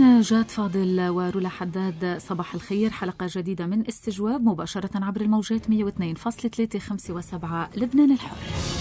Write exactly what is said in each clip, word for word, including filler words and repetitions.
إذن جاد فاضل ورولا حداد، صباح الخير. حلقة جديدة من استجواب مباشرة عبر الموجات مية واثنين فاصلة ثلاثة خمسة وسبعة لبنان الحر.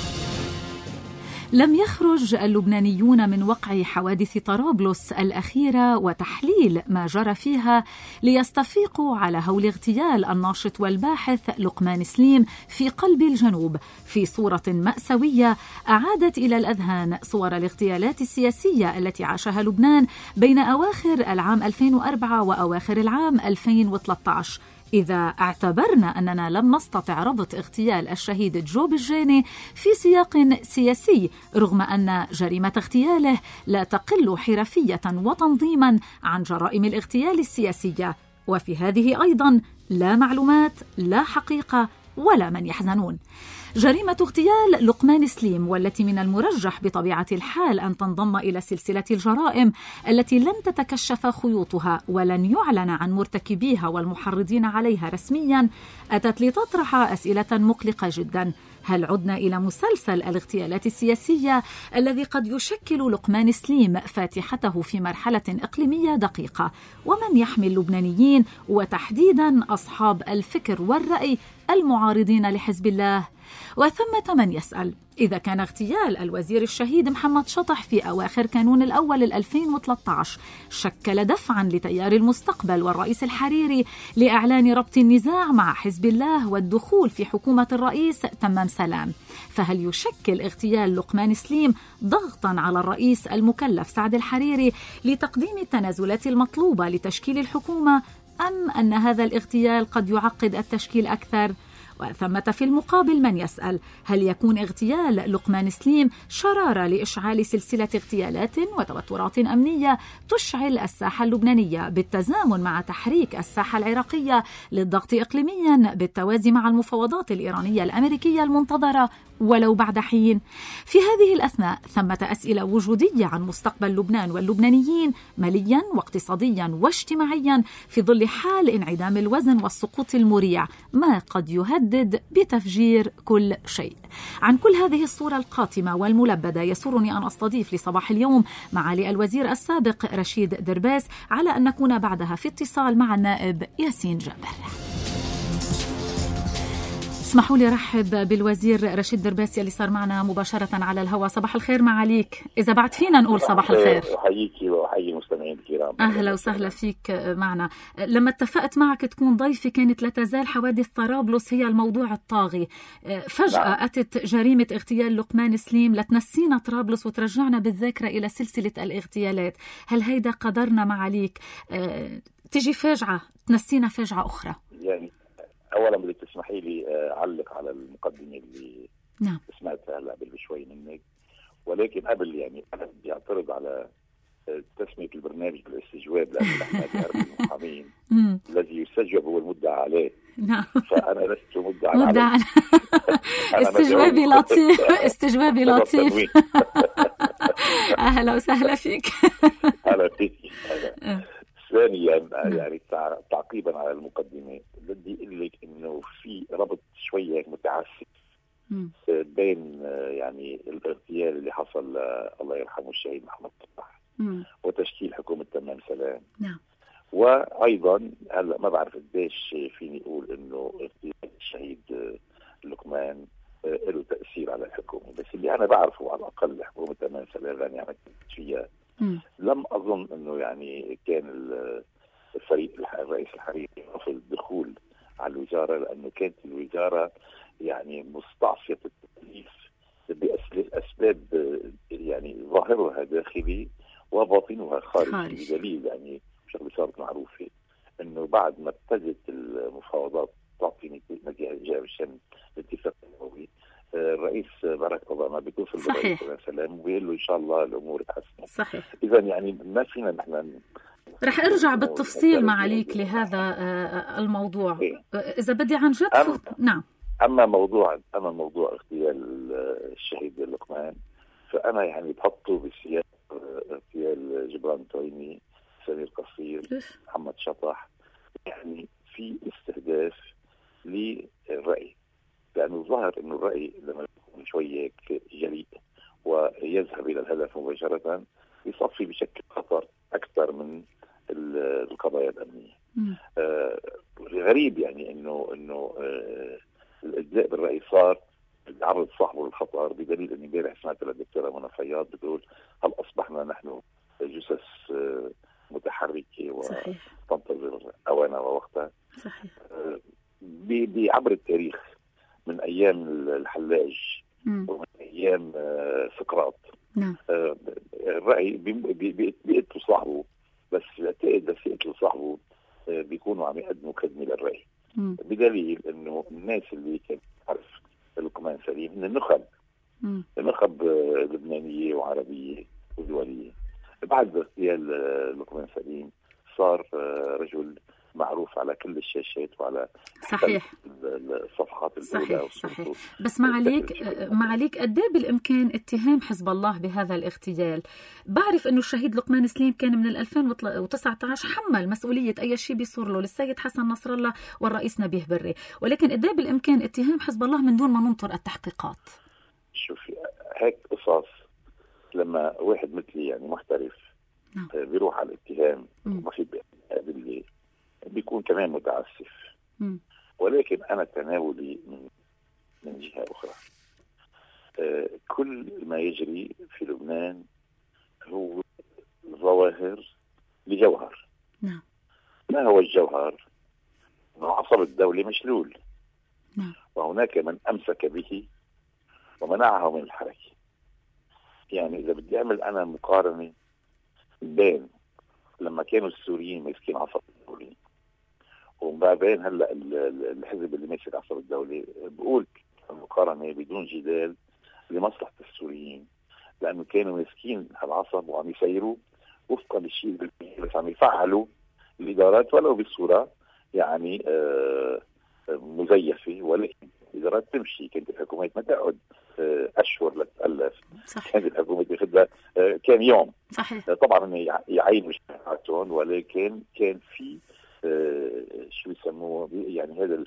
لم يخرج اللبنانيون من وقع حوادث طرابلس الأخيرة وتحليل ما جرى فيها ليستفيقوا على هول اغتيال الناشط والباحث لقمان سليم في قلب الجنوب في صورة مأساوية أعادت إلى الأذهان صور الاغتيالات السياسية التي عاشها لبنان بين أواخر العام ألفين وأربعة وأواخر العام ألفين وثلاثة عشر. إذا اعتبرنا أننا لم نستطع ربط اغتيال الشهيد جو بالجاني في سياق سياسي، رغم أن جريمة اغتياله لا تقل حرفية وتنظيما عن جرائم الاغتيال السياسية، وفي هذه أيضا لا معلومات، لا حقيقة، ولا من يحزنون. جريمة اغتيال لقمان سليم، والتي من المرجح بطبيعة الحال أن تنضم إلى سلسلة الجرائم التي لن تتكشف خيوطها ولن يعلن عن مرتكبيها والمحرضين عليها رسميا، أتت لتطرح أسئلة مقلقة جدا. هل عدنا إلى مسلسل الاغتيالات السياسية الذي قد يشكل لقمان سليم فاتحته في مرحلة إقليمية دقيقة؟ ومن يحمي اللبنانيين وتحديدا أصحاب الفكر والرأي المعارضين لحزب الله؟ وثمة من يسأل إذا كان اغتيال الوزير الشهيد محمد شطح في أواخر كانون الأول ألفين وثلاثة عشر شكل دفعا لتيار المستقبل والرئيس الحريري لإعلان ربط النزاع مع حزب الله والدخول في حكومة الرئيس تمام سلام، فهل يشكل اغتيال لقمان سليم ضغطا على الرئيس المكلف سعد الحريري لتقديم التنازلات المطلوبة لتشكيل الحكومة، أم أن هذا الاغتيال قد يعقد التشكيل أكثر؟ وثمة في المقابل من يسأل هل يكون اغتيال لقمان سليم شرارة لإشعال سلسلة اغتيالات وتوترات أمنية تشعل الساحة اللبنانية بالتزامن مع تحريك الساحة العراقية للضغط إقليميا بالتوازي مع المفاوضات الإيرانية الأمريكية المنتظرة ولو بعد حين؟ في هذه الأثناء ثمة أسئلة وجودية عن مستقبل لبنان واللبنانيين ماليا واقتصاديا واجتماعيا في ظل حال انعدام الوزن والسقوط المريع، ما قد يهدد بتفجير كل شيء. عن كل هذه الصورة القاتمة والملبدة يسرني أن أستضيف لصباح اليوم معالي الوزير السابق رشيد درباس، على أن نكون بعدها في اتصال مع النائب ياسين جابر. اسمحوا لي رحب بالوزير رشيد درباس اللي صار معنا مباشرة على الهواء. صباح الخير معاليك، إذا بعد فينا نقول صباح الخير. أحييكي وأحيي المستمعين الكرام. أهلا وسهلا فيك معنا. لما اتفقت معك تكون ضيفي كانت لا تزال حوادث طرابلس هي الموضوع الطاغي. فجأة نعم. أتت جريمة اغتيال لقمان سليم لتنسينا طرابلس وترجعنا بالذاكرة إلى سلسلة الاغتيالات. هل هيدا قدرنا معاليك تجي فاجعة تنسينا فاجعة أخرى؟ يعني اولا بدك تسمحي لي اعلق على المقدمه اللي نعم. سمعتها هلا قبل شوي منك، ولكن قبل يعني انا بدي اعترض على تسميه البرنامج بالاستجواب، لان احنا بنعرف المحامين الذي يستجوب هو المدعى عليه. نعم. فانا لست مدعى عليه. مدعى استجوابي لطيف استجوابي لطيف. اهلا وسهلا فيك. اهلا فيك. ثانيا يعني تعقيبا على المقدمه بدي اقول لك انه في ربط شويه متعسف بين يعني الاغتيال اللي حصل الله يرحمه الشهيد محمد شطح وتشكيل حكومه تمام سلام. نعم. وايضا هلا ما بعرف قديش فيني اقول انه اغتيال الشهيد لقمان له تاثير على الحكومه، بس اللي انا بعرفه على الاقل حكومه تمام سلام يعني عملت فيها. لم أظن أنه يعني كان الفريق الرئيس الحريري رفض الدخول على الوزارة، لأنه كانت الوزارة يعني مستعصية التكليف بأسباب يعني ظاهرها داخلي وباطنها خارجي. بدليل يعني شغله صارت معروفة أنه بعد ما ابتدت المفاوضات تعطي نتيجة الشن الاتفاق النووي، الرئيس باراك اوباما بيتصل بالرئيس سلام وبيقول له ان شاء الله الامور تحسن. صحيح. اذا يعني ما فينا نحن رح ارجع بالتفصيل معاليك لهذا الموضوع. إيه؟ اذا بدي عن جد أم نعم. اما موضوع اما موضوع اغتيال الشهيد لقمان، فانا يعني بحطه بسياق اغتيال جبران تويني، سمير قصير، محمد شطح، يعني في استهداف للرأي، لأنه الظاهر أنه الرأي لما يكون شوية جريء ويذهب إلى الهدف مباشرة يصفي بشكل خطر أكثر من القضايا الأمنية. آه غريب يعني إنه إنه آه الإجزاء بالرأي صار عرض صاحبه للخطر، بدليل إني امبارح سمعت للدكتورة منى فياض بتقول هل أصبحنا نحن جثث آه متحركة وتنتظر أوانها ووقتها. صحيح. آه بعبر التاريخ من أيام الحلاج مم. ومن أيام آه سقراط. نعم. آه الرأي بيقتلوا صاحبه، بس بعتقد بس يقتلوا صاحبه آه بيكونوا عم يقدموا خدمة للرأي. مم. بدليل إنه الناس اللي كانت تعرف لقمان سليم من النخب، مم. النخب آه لبنانية وعربية ودولية. بعد اغتيال آه لقمان سليم صار آه رجل معروف على كل الشاشات وعلى صحيح الصفحات الأولى. صحيح صحيح. بس ما عليك ما عليك قد ايه بالامكان اتهام حزب الله بهذا الاغتيال؟ بعرف انه الشهيد لقمان سليم كان من ألفين وتسعة عشر حمل مسؤوليه اي شيء بيصير له للسيد حسن نصر الله والرئيس نبيه بري، ولكن قد ايه بالامكان اتهام حزب الله من دون ما ننطر التحقيقات؟ شوفي هيك قصص لما واحد مثلي يعني محترف نعم. بيروح على الاتهام وما في أدلة بيكون كمان متعسف. م. ولكن أنا تناولي من, من جهة أخرى. آه كل ما يجري في لبنان هو ظواهر لجوهر. نعم. ما هو الجوهر؟ أنه عصب الدولة مشلول. نعم. وهناك من أمسك به ومنعه من الحركة. يعني إذا بدي أعمل أنا مقارنة بين لما كانوا السوريين ماسكين عصب الدولة وما بين هلا الحزب اللي ماسك عصب الدولة، بقول المقارنة بدون جدال لمصلحة السوريين، لأنه كانوا ماسكين العصب وعم يسيروا وفقا للشيء بس عم يفعلوا الإدارات ولو بصورة يعني آه مزيفة، ولكن الإدارات تمشي. كانت الحكومات ما تقعد آه أشهر لتألف. كانت الحكومات بياخذها آه كان يوم. صحيح. آه طبعا يعينوا شخصياتهم، ولكن كان في آه شو يسموه يعني هذا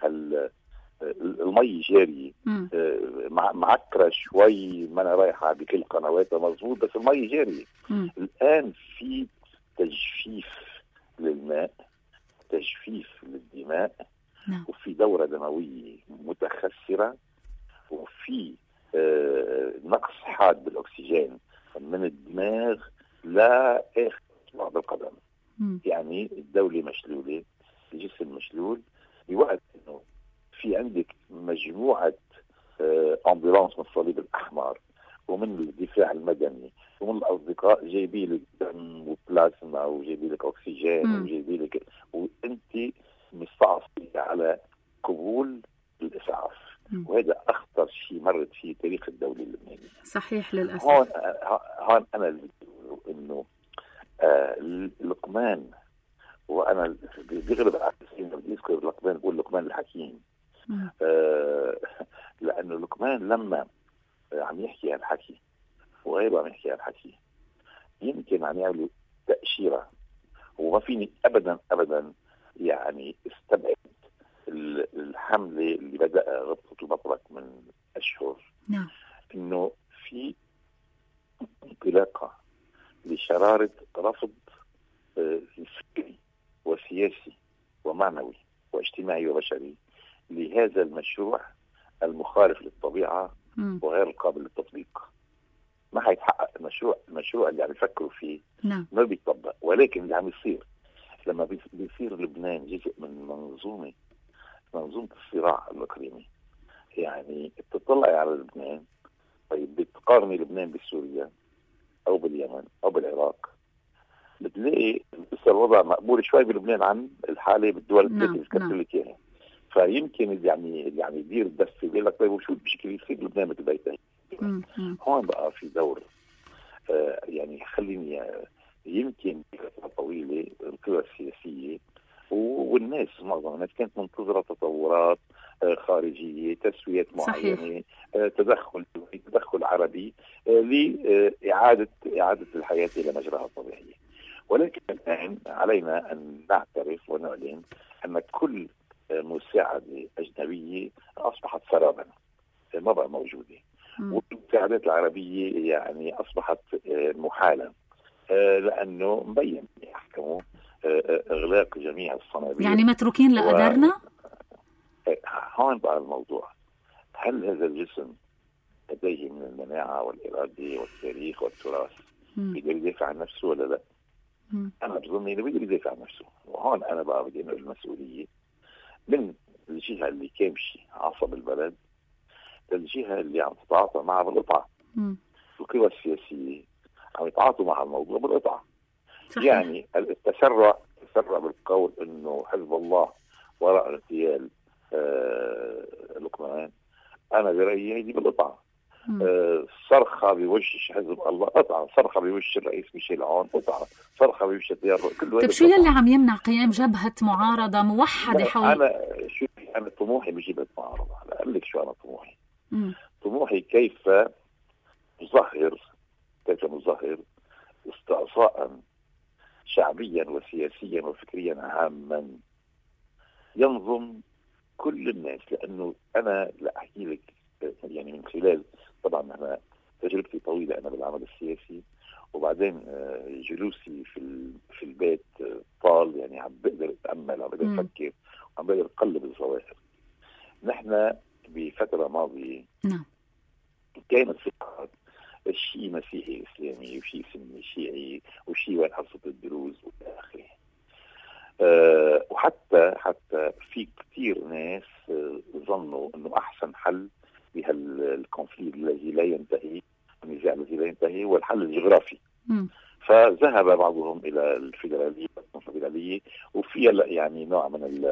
المي جاري آه معكرة شوي، ما أنا رايحة بكل قنواتها مظبوط، بس المي جاري. م. الآن في تجفيف للماء، تجفيف للدماء. نعم. وفي دورة دموية متخسرة، وفي آه نقص حاد بالأكسجين من الدماغ لا آخر بعض القدم. م. يعني الدولة مشلولة، الجسم مشلول، بوقت انه في عندك مجموعة آه امبولانس من الصليب الأحمر ومن الدفاع المدني ومن الأصدقاء جايبين لك دم وبلازما وجايبين لك أكسجين م. وجايبين لك، وأنت مستعصية على قبول الإسعاف. م. وهذا أخطر شيء مرت فيه تاريخ الدولة اللبنانية. صحيح للأسف. هون هون أنا اللي بقوله إنه آه لقمان، وأنا بيغلب على السنين بدي أذكر لقمان، بقول لقمان الحكيم. آه لأنه لقمان لما عم يحكي عن الحكي وغيره عم يحكي عن الحكي يمكن عم يعملوا تأشيرة، وما فيني أبدا أبدا يعني استبعد الحملة اللي بدأ غطة المطرق من أشهر. نعم. إنه في انطلاقة لشرارة رفض فكري وسياسي ومعنوي واجتماعي وبشري لهذا المشروع المخالف للطبيعة م. وغير القابل للتطبيق. ما حيتحقق المشروع المشروع اللي عم يفكروا فيه. نعم. ما بيطبق. ولكن اللي عم يصير لما بيصير لبنان جزء من منظومة منظومة الصراع الإقليمي، يعني بتطلعي على لبنان، طيب بتقارني لبنان بسوريا أو باليمن أو بالعراق، بتلاقي لسه الوضع مقبول شوي بلبنان عن الحالة بالدول الثلاثة اللي ذكرت لك إياها. فيمكن يعني يعني يدير الدفة يقول لك طيب وشو بشكل يصير لبنان مثل بيتين. هون بقى في دور آه يعني خليني آه يمكن فترة طويلة القوى السياسية والناس معظم الناس كانت منتظرة تطورات آه خارجية، تسويات معينة، آه تدخل تدخل عربي آه لإعادة إعادة الحياة إلى مجراها الطبيعي. ولكن الآن علينا أن نعترف ونعلن أن كل مساعدة أجنبية أصبحت سرابا، ما بقى موجودة. والمساعدات العربية يعني أصبحت محالة، لأنه مبين يحكموا إغلاق جميع الصنابير. يعني متروكين لقدرنا؟ و... هون بقى الموضوع، هل هذا الجسم لديه من المناعة والإرادة والتاريخ والتراث يقدر يدافع عن نفسه ولا لا؟ مم. أنا بظن إنه بيقدر يدافع عن نفسه. وهون أنا بقى بدي أنقل المسؤولية من الجهة اللي كامشي عصب البلد للجهة اللي عم تتعاطى معها بالقطعة. القوى السياسية عم يتعاطوا مع الموضوع بالقطعة. صحيح. يعني التسرع تسرع بالقول إنه حزب الله وراء اغتيال آه لقمان، أنا برأيي هيدي بالقطعة. آه صرخة بوش حزب الله قطعة، صرخة بوش الرئيس ميشيل عون قطعة، صرخة بوش التيار كله. طيب شو يلي عم يمنع قيام جبهة معارضة موحدة حول؟ أنا شو أنا طموحي مش جبهة معارضة. أقول لك شو أنا طموحي. مم. طموحي كيف نظهر كيف نظهر استعصاء شعبيا وسياسيا وفكريا عاما ينظم كل الناس. لأنه أنا لا أحكي لك يعني من خلال طبعا أنا تجربتي طويلة أنا بالعمل السياسي، وبعدين جلوسي في في البيت طال، يعني عم بقدر أتأمل، عم بقدر أفكر، عم بقدر أقلب الظواهر. نحن بفترة ماضية نعم كانت في الشيء مسيحي إسلامي وشيء سني شيعي وشيء وين حصة الدروز وإلى آخره. أه وحتى حتى في كثير ناس أه ظنوا إنه أحسن حل بهالكونفليكت الذي لا ينتهي، النزاع الذي لا ينتهي، هو الحل الجغرافي. م. فذهب بعضهم إلى الفيدرالية الفيدرالية وفيها يعني نوع من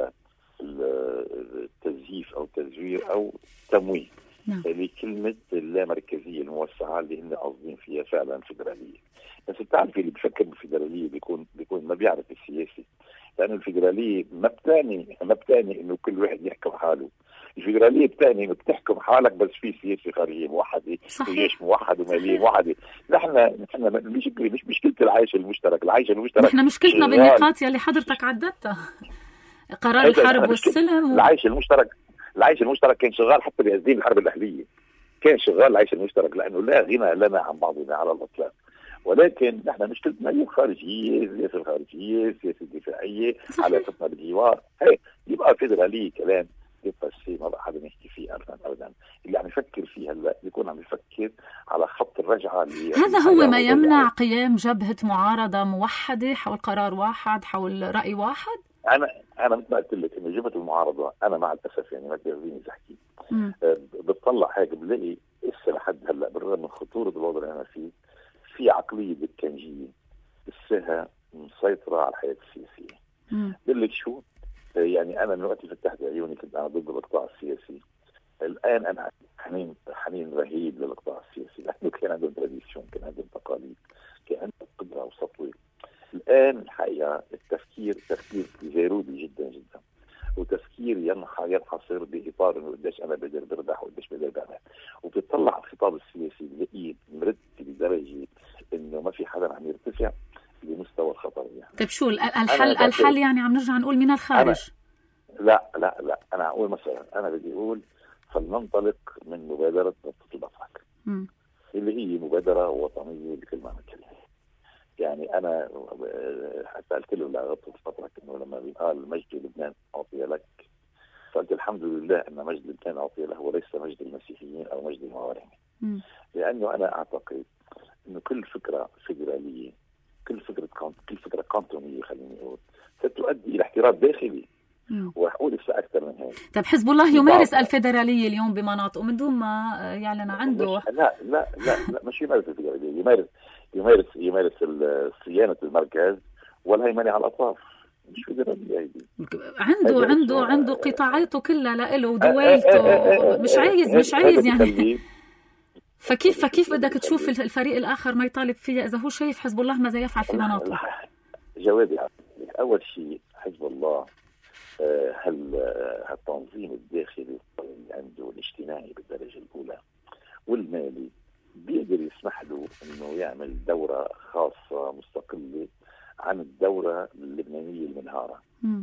التزييف أو التزوير أو تمويه نعم. لكلمة اللامركزية الموسعة اللي هن قاصدين فيها فعلا فيدرالية. بس بتعرفي اللي بفكر بالفيدرالية بيكون بيكون ما بيعرف السياسي، لأن الفيدرالية ما بتعني ما بتعني إنه كل واحد يحكم حاله. الفيدرالية بتعني إنه بتحكم حالك بس في سياسة خارجية موحدة وجيش موحد ومالية موحدة. نحن نحن مش مش مشكلة العيش المشترك، العيش المشترك نحن مشكلتنا بالنقاط يلي حضرتك عددتها، قرار الحرب والسلم و... العيش المشترك العيش المشترك كان شغال حتى بهزيمة الحرب الأهلية، كان شغال العيش المشترك، لأنه لا غنى لنا عن بعضنا على الإطلاق. ولكن نحن مشكلتنا هي الخارجية، السياسة الخارجية، السياسة الدفاعية، علاقتنا بالجوار. هي يبقى فيدرالية كلام يبقى الشيء ما بقى حدا يحكي فيه أبدا أبدا. اللي عم يفكر فيه هلا بيكون عم يفكر على خط الرجعة اللي هذا هو ما يمنع قيام جبهة معارضة موحدة حول قرار واحد، حول رأي واحد. أنا أنا مثل ما قلت لك إنه جبهة المعارضة أنا مع الأسف يعني ما بيرضيني أحكي. أه بتطلع هيك بلاقي لسه لحد هلا بالرغم من خطورة الوضع اللي أنا فيه في عقلية بالكنجية لسه مسيطرة على الحياة السياسية. بقول لك شو يعني أنا من وقت فتحت عيوني كنت أنا ضد القطاع السياسي. الآن أنا حنين حنين رهيب للقطاع السياسي، لأنه كان عندهم تراديسيون، كان عندهم تقاليد، كان عندهم قدرة وسطوة. الآن الحقيقة التفكير تفكير جارودي جدا جدا، وتفكير ينحصر بإطار إنه قديش أنا بقدر بربح وقديش بقدر بعمل، وبتطلع على الخطاب السياسي بلاقيه مرتب بدرجة إنه ما في حدا عم يرتفع لمستوى الخطر يعني. طيب شو الحل؟ الحل يعني عم نرجع نقول من الخارج؟ لا لا لا أنا أقول مثلا أنا بدي أقول فلننطلق من مبادرة غطة البطرك اللي هي مبادرة وطنية بكل معنى الكلمة. يعني أنا حتى قلت له لغطة البطرك إنه لما بيقال مجد لبنان أعطي لك، فقلت الحمد لله أن مجد لبنان أعطي له وليس مجد المسيحيين أو مجد الموالين. لأنه أنا أعتقد إنه كل فكرة فيدرالية، كل فكرة كل فكرة كانتونية خليني أقول ستؤدي إلى احتراف داخلي. وأقول لسه أكثر من هيك. طب حزب الله يمارس الفيدرالية اليوم بمناطقه من دون ما يعلن عنده؟ لا لا لا لا مش يمارس الفيدرالية، يمارس يمارس يمارس صيانة المركز والهيمنة على الأطراف. مش فيدرالية هيدي. عنده عنده عنده قطاعاته كلها لإله ودويلته، مش عايز مش عايز يعني. فكيف فكيف بدك تشوف الفريق الآخر ما يطالب فيها إذا هو شايف حزب الله ماذا يفعل في مناطقه؟ جوابي أول شيء حزب الله هل التنظيم الداخلي عنده الاجتماعي بالدرجة الأولى والمالي بيقدر يسمح له إنه يعمل دورة خاصة مستقلة عن الدورة اللبنانية المنهارة.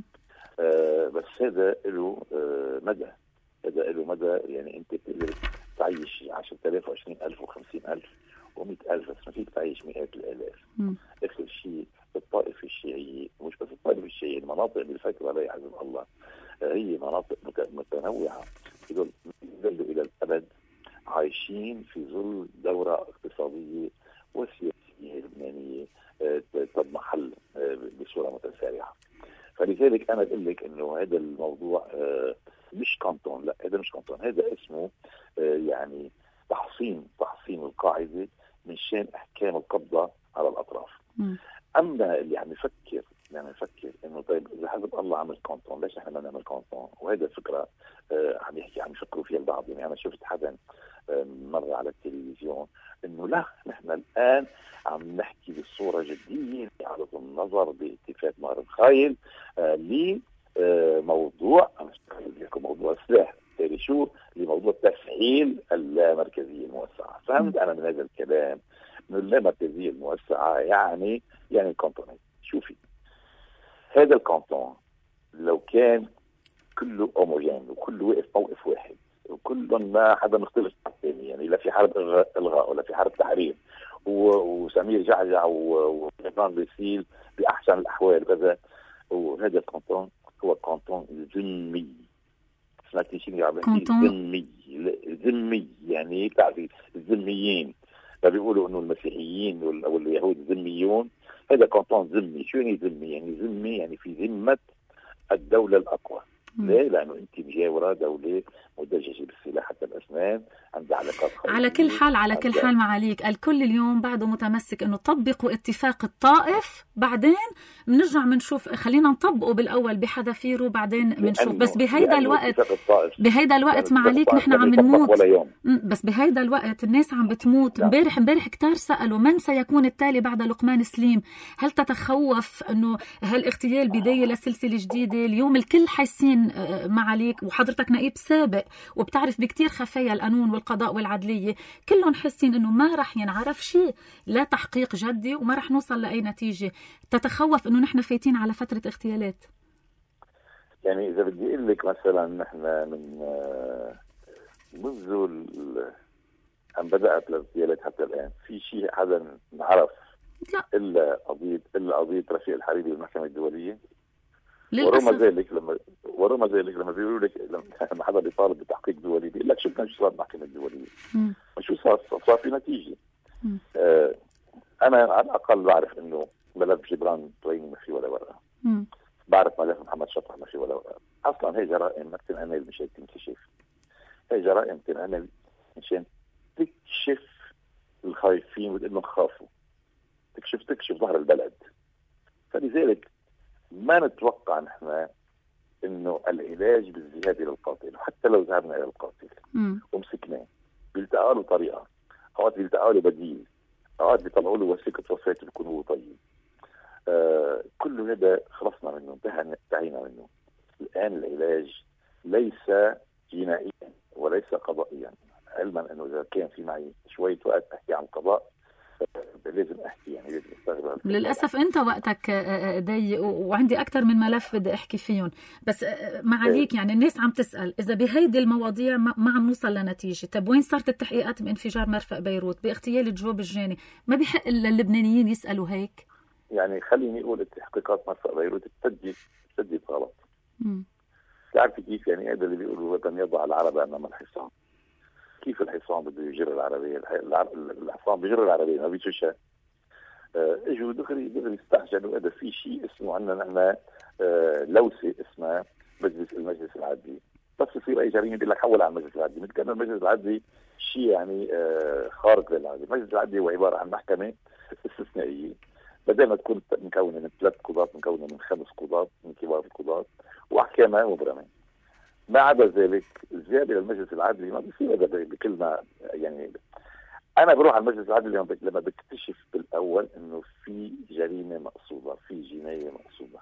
آه بس هذا له آه مدى هذا له مدى يعني أنت بتقدر تعيش عشرة آلاف وعشرين ألف وخمسين ألف ومئة ألف، بس ما فيك تعيش مئات الآلاف. آخر شيء الطائفة الشيعية، مش بس الطائفة الشيعية، المناطق اللي بيسيطر عليها حزب الله هي مناطق متنوعة، يدل إلى الأبد عايشين في ظل دورة اقتصادية وسياسية لبنانية تضمحل بصورة متسارعة. فلذلك أنا بقول لك إنه هذا الموضوع مش كانتون، لا هذا مش كانتون، هذا اسمه يعني تحصين تحصين القاعدة من شان أحكام القبضة على الأطراف. م. أما اللي عم يفكر يعني يفكر إنه طيب إذا حزب الله عمل كانتون ليش إحنا ما نعمل كانتون؟ وهذا فكرة آه عم يحكي عم يفكروا فيها البعض. يعني أنا شفت حدا آه مرة على التلفزيون إنه لا نحن الآن عم نحكي بصورة جدية على النظر باتفاق مار الخايل آه لموضوع موضوع السلاح يعني شو لموضوع تفعيل اللامركزية الموسعة. فهمت أنا من هذا الكلام إنه اللامركزية الموسعة يعني يعني الكانتونات. شوفي هذا الكانتون لو كان كله هوموجين وكله وقف موقف واحد وكلهم ما حدا مختلف عن الثاني، يعني لا في حرب الغاء ولا في حرب تحرير وسمير جعجع وجبران بيسيل بأحسن الأحوال كذا، وهذا الكانتون هو كانتون ذمي. سمعتي شيء عم بحكي ذمي ذمي يعني بتعرفي الذميين بيقولوا انه المسيحيين او اليهود ذميون، هذا كانتون ذمي. شو يعني ذمي؟ يعني ذمي يعني في ذمة الدولة الأقوى. ليه؟ لأنه أنت مجاورة دولة مدججة بالسلاح حتى الأسنان، عندها علاقات خارجية. على كل حال على كل حال معاليك الكل اليوم بعده متمسك إنه طبقوا اتفاق الطائف، بعدين بنرجع بنشوف خلينا نطبقه بالأول بحذافيره بعدين بنشوف. بس بهيدا الوقت بهيدا الوقت يعني معاليك نحن عم نموت، بس بهيدا الوقت الناس عم بتموت. امبارح امبارح كتار سألوا من سيكون التالي بعد لقمان سليم. هل تتخوف إنه هالاغتيال بداية لسلسلة جديدة؟ اليوم الكل حاسين معاليك وحضرتك نائب سابق وبتعرف بكتير خفايا القانون والقضاء والعدلية، كلهم حاسين انه ما رح ينعرف شيء، لا تحقيق جدي وما رح نوصل لأي نتيجة. تتخوف انه نحن فايتين على فترة اغتيالات؟ يعني اذا بدي اقول لك مثلا نحن من منذ ان بدأت الاغتيالات حتى الان في شيء حدا نعرف؟ لا الا قضية الا قضية رفيق الحريري بالمحكمة الدولية. ورغم ذلك لما ورغم ذلك لما بيقولوا لك لما حدا بيطالب بتحقيق دولي بيقول لك شفنا شو صار بالمحكمة الدولية، شو صار؟ صار في نتيجة. آه أنا على الأقل بعرف إنه ملف جبران طريني ما في ولا ورقة. مم. بعرف ملف محمد شطح ما في ولا ورقة. أصلا هي جرائم ما بتنعمل مشان تنكشف، هي جرائم بتنعمل مشان تكشف الخايفين وتقول لهم خافوا، تكشف تكشف ظهر البلد. فلذلك ما نتوقع نحن انه العلاج بالذهاب الى القاتل، وحتى لو ذهبنا الى القاتل ومسكناه بيلتقى له طريقه، اوقات بيلتقى له بديل، اوقات بيطلعوا له وثيقه وفاه تكون هو طيب. آه كل هذا خلصنا منه، انتهى انتهينا منه. الان العلاج ليس جنائيا وليس قضائيا، علما انه اذا كان في معي شويه وقت احكي عن القضاء لازم احكي، يعني لازم استغرب. للاسف انت وقتك ضيق وعندي اكثر من ملف بدي احكي فيهم، بس معاليك يعني الناس عم تسال اذا بهيدي المواضيع ما عم نوصل لنتيجه. طب وين صارت التحقيقات بانفجار مرفأ بيروت، باغتيال جوب الجاني؟ ما بيحق للبنانيين يسالوا هيك؟ يعني خليني اقول التحقيقات مرفأ بيروت ابتدت ابتدت غلط. تعرفي كيف؟ يعني هذا اللي بيقولوا وطن يضع العربة امام الحصان. كيف الحصان بده يجر العربية؟ الحصان بيجر العربية ما بيشوشها. اه اجوا دغري دغري استعجلوا. هذا في شيء اسمه عندنا نحن اه لوسة اسمها مجلس المجلس العدلي، بس يصير اي جريمة بيقول لك حول على المجلس العدلي، مثل كان المجلس العدلي شيء يعني اه خارق للعادة. المجلس العدلي هو عبارة عن محكمة استثنائية بدل ما تكون مكونة من ثلاث قضاة مكونة من خمس قضاة من كبار القضاة وأحكامها مبرمة. ما عدا ذلك الزيادة للمجلس العدلي ما بيصير هذا بكلمة. يعني أنا بروح على المجلس العدلي لما بكتشف بالأول إنه في جريمة مقصودة، في جناية مقصودة.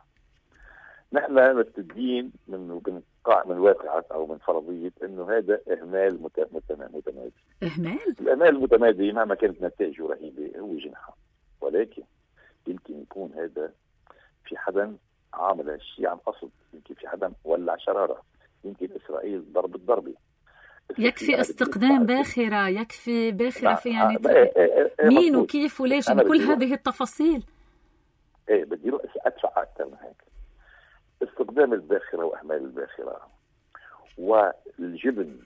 نحن مبتدين من من واقعة أو من فرضية إنه هذا إهمال متمادي. إهمال؟ الإهمال المتمادي مهما كانت نتائجه رهيبة هو جنحة، ولكن يمكن يكون هذا في حدا عامل هالشيء عن قصد، يمكن في حدا ولع شرارة، يمكن إسرائيل ضربت ضربة. يكفي استقدام باخرة، يكفي باخرة في يعني مين وكيف وليش، كل هذه التفاصيل. ايه بدي اروح ادفع اكثر من هيك. استخدام الباخره واهمال الباخره والجبن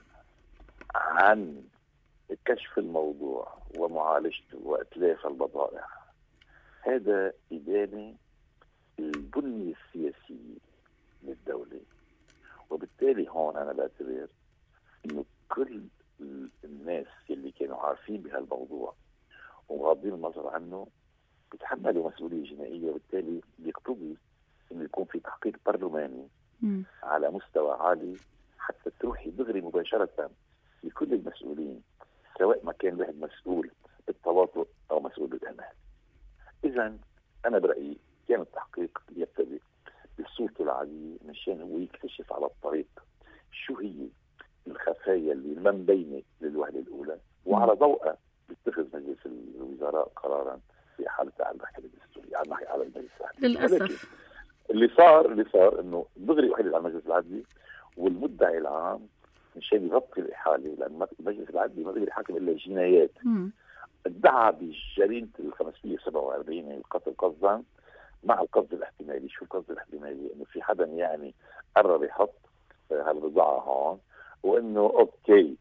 عن كشف الموضوع ومعالجته واتلاف البضائع، هذا إدانة البنية السياسية للدولة. وبالتالي هون أنا بعتبر إنه كل الناس اللي كانوا عارفين بهالموضوع ومغضين النظر عنه بيتحملوا مسؤولية جنائية، وبالتالي بيقتضي إنه يكون في تحقيق برلماني م. على مستوى عالي حتى تروحي دغري مباشرة لكل المسؤولين، سواء ما كان واحد مسؤول بالتواطؤ أو مسؤول بالإهمال. إذن أنا برأيي كان التحقيق يبتدئ بصورته العادية مشان هو يكتشف على الطريق شو هي الخفايا اللي من بينه للوهلة الأولى، وعلى ضوءها بيتخذ مجلس الوزراء قرارا في حالته على المحكمة الدستورية على المحكمة على المجلس العدلي. للأسف اللي صار اللي صار إنه دغري وحدة على المجلس العدلي، والمدعي العام مشان يغطي الإحالة، لأن المجلس العدلي ما بيقدر يحاكم إلا جنايات، ادعى بجريمة ال خمسمية وسبعة وأربعين القتل قصدا مع القصد الاحتمالي. شو القصد الاحتمالي؟ إنه في حدا يعني قرر يحط هالبضاعة هون، وإنه أوكي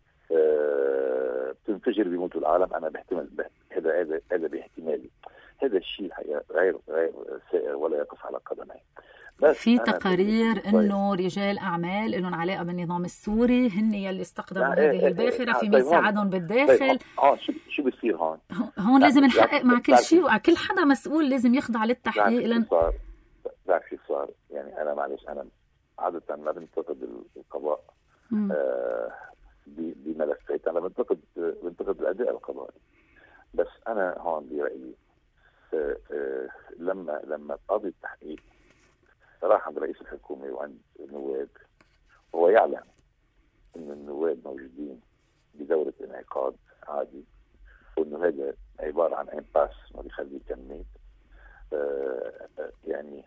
آه بتنفجر بيموتوا العالم، أنا بحتمل هذا هذا هذا باحتمالي. هذا الشيء الحقيقة غير غير سائر ولا يقف على قدميه. في تقارير انه رجال اعمال لهم علاقه بالنظام السوري هن يلي استخدموا هذه إيه الباخره، في مين ساعدهم بالداخل. اه شو شو بيصير هون؟ هون لازم نحقق مع كل شيء، وكل حدا مسؤول لازم يخضع للتحقيق. لان صار بعرف شو صار. يعني انا معلش انا عاده ما بنتقد القضاء آه بملفات، انا بنتقد بنتقد الاداء القضائي. بس انا هون برايي آه آه لما لما قاضي التحقيق راح عند رئيس الحكومة وعند النواب، وهو يعلم أن النواب موجودين بدورة انعقاد عادي، وأنه هذا عبارة عن إمباس ما بيخليه يكمل، آه يعني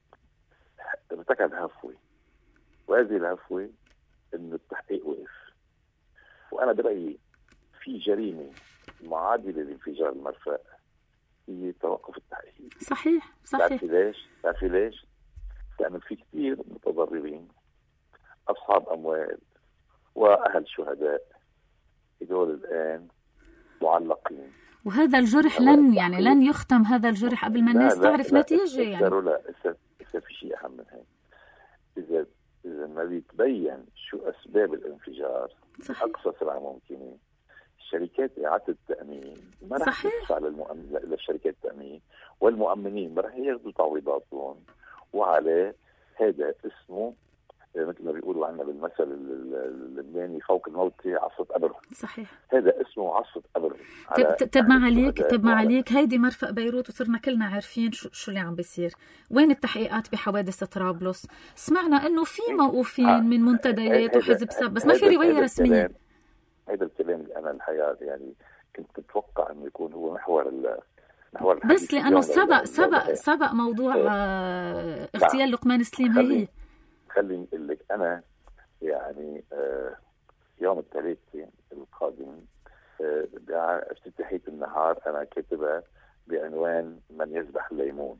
ارتكب هفوة، وهذه الهفوة أنه التحقيق وقف. وأنا برأيي في جريمة معادلة لانفجار المرفأ هي توقف التحقيق. صحيح صحيح. تعرفي ليش؟ تعرفي ليش؟ لأنه في كثير متضررين، أصحاب أموال وأهل شهداء، هذول الآن معلقين، وهذا الجرح لن يعني لن يختم هذا الجرح قبل ما الناس تعرف نتيجة. يعني لا إذا في شيء أهم من هيك، إذا إذا ما بيتبين شو أسباب الانفجار أقصى سرعة ممكنة، شركات إعادة التأمين ما راح تدفع للمؤمن للشركات التأمين، والمؤمنين ما راح ياخذوا تعويضاتهم، وعلى هذا اسمه مثل ما بيقولوا عنا بالمثل اللبناني فوق الموت عصة قبر. صحيح. هذا اسمه عصة قبر. طب ما عليك طب ما عليك هيدي مرفأ بيروت، وصرنا كلنا عارفين شو شو اللي عم بيصير. وين التحقيقات بحوادث طرابلس؟ سمعنا انه في موقوفين من منتديات وحزب سب، بس ما في رواية رسمية. هذا الكلام اللي انا الحقيقة يعني كنت متوقع انه يكون هو محور ال بس لأنه سبق سبق سبق موضوع اه اغتيال لقمان سليم. هي خليني أقول لك أنا يعني آه يوم الثلاثاء القادم آه افتتاحية النهار أنا كاتبها بعنوان من يذبح الليمون،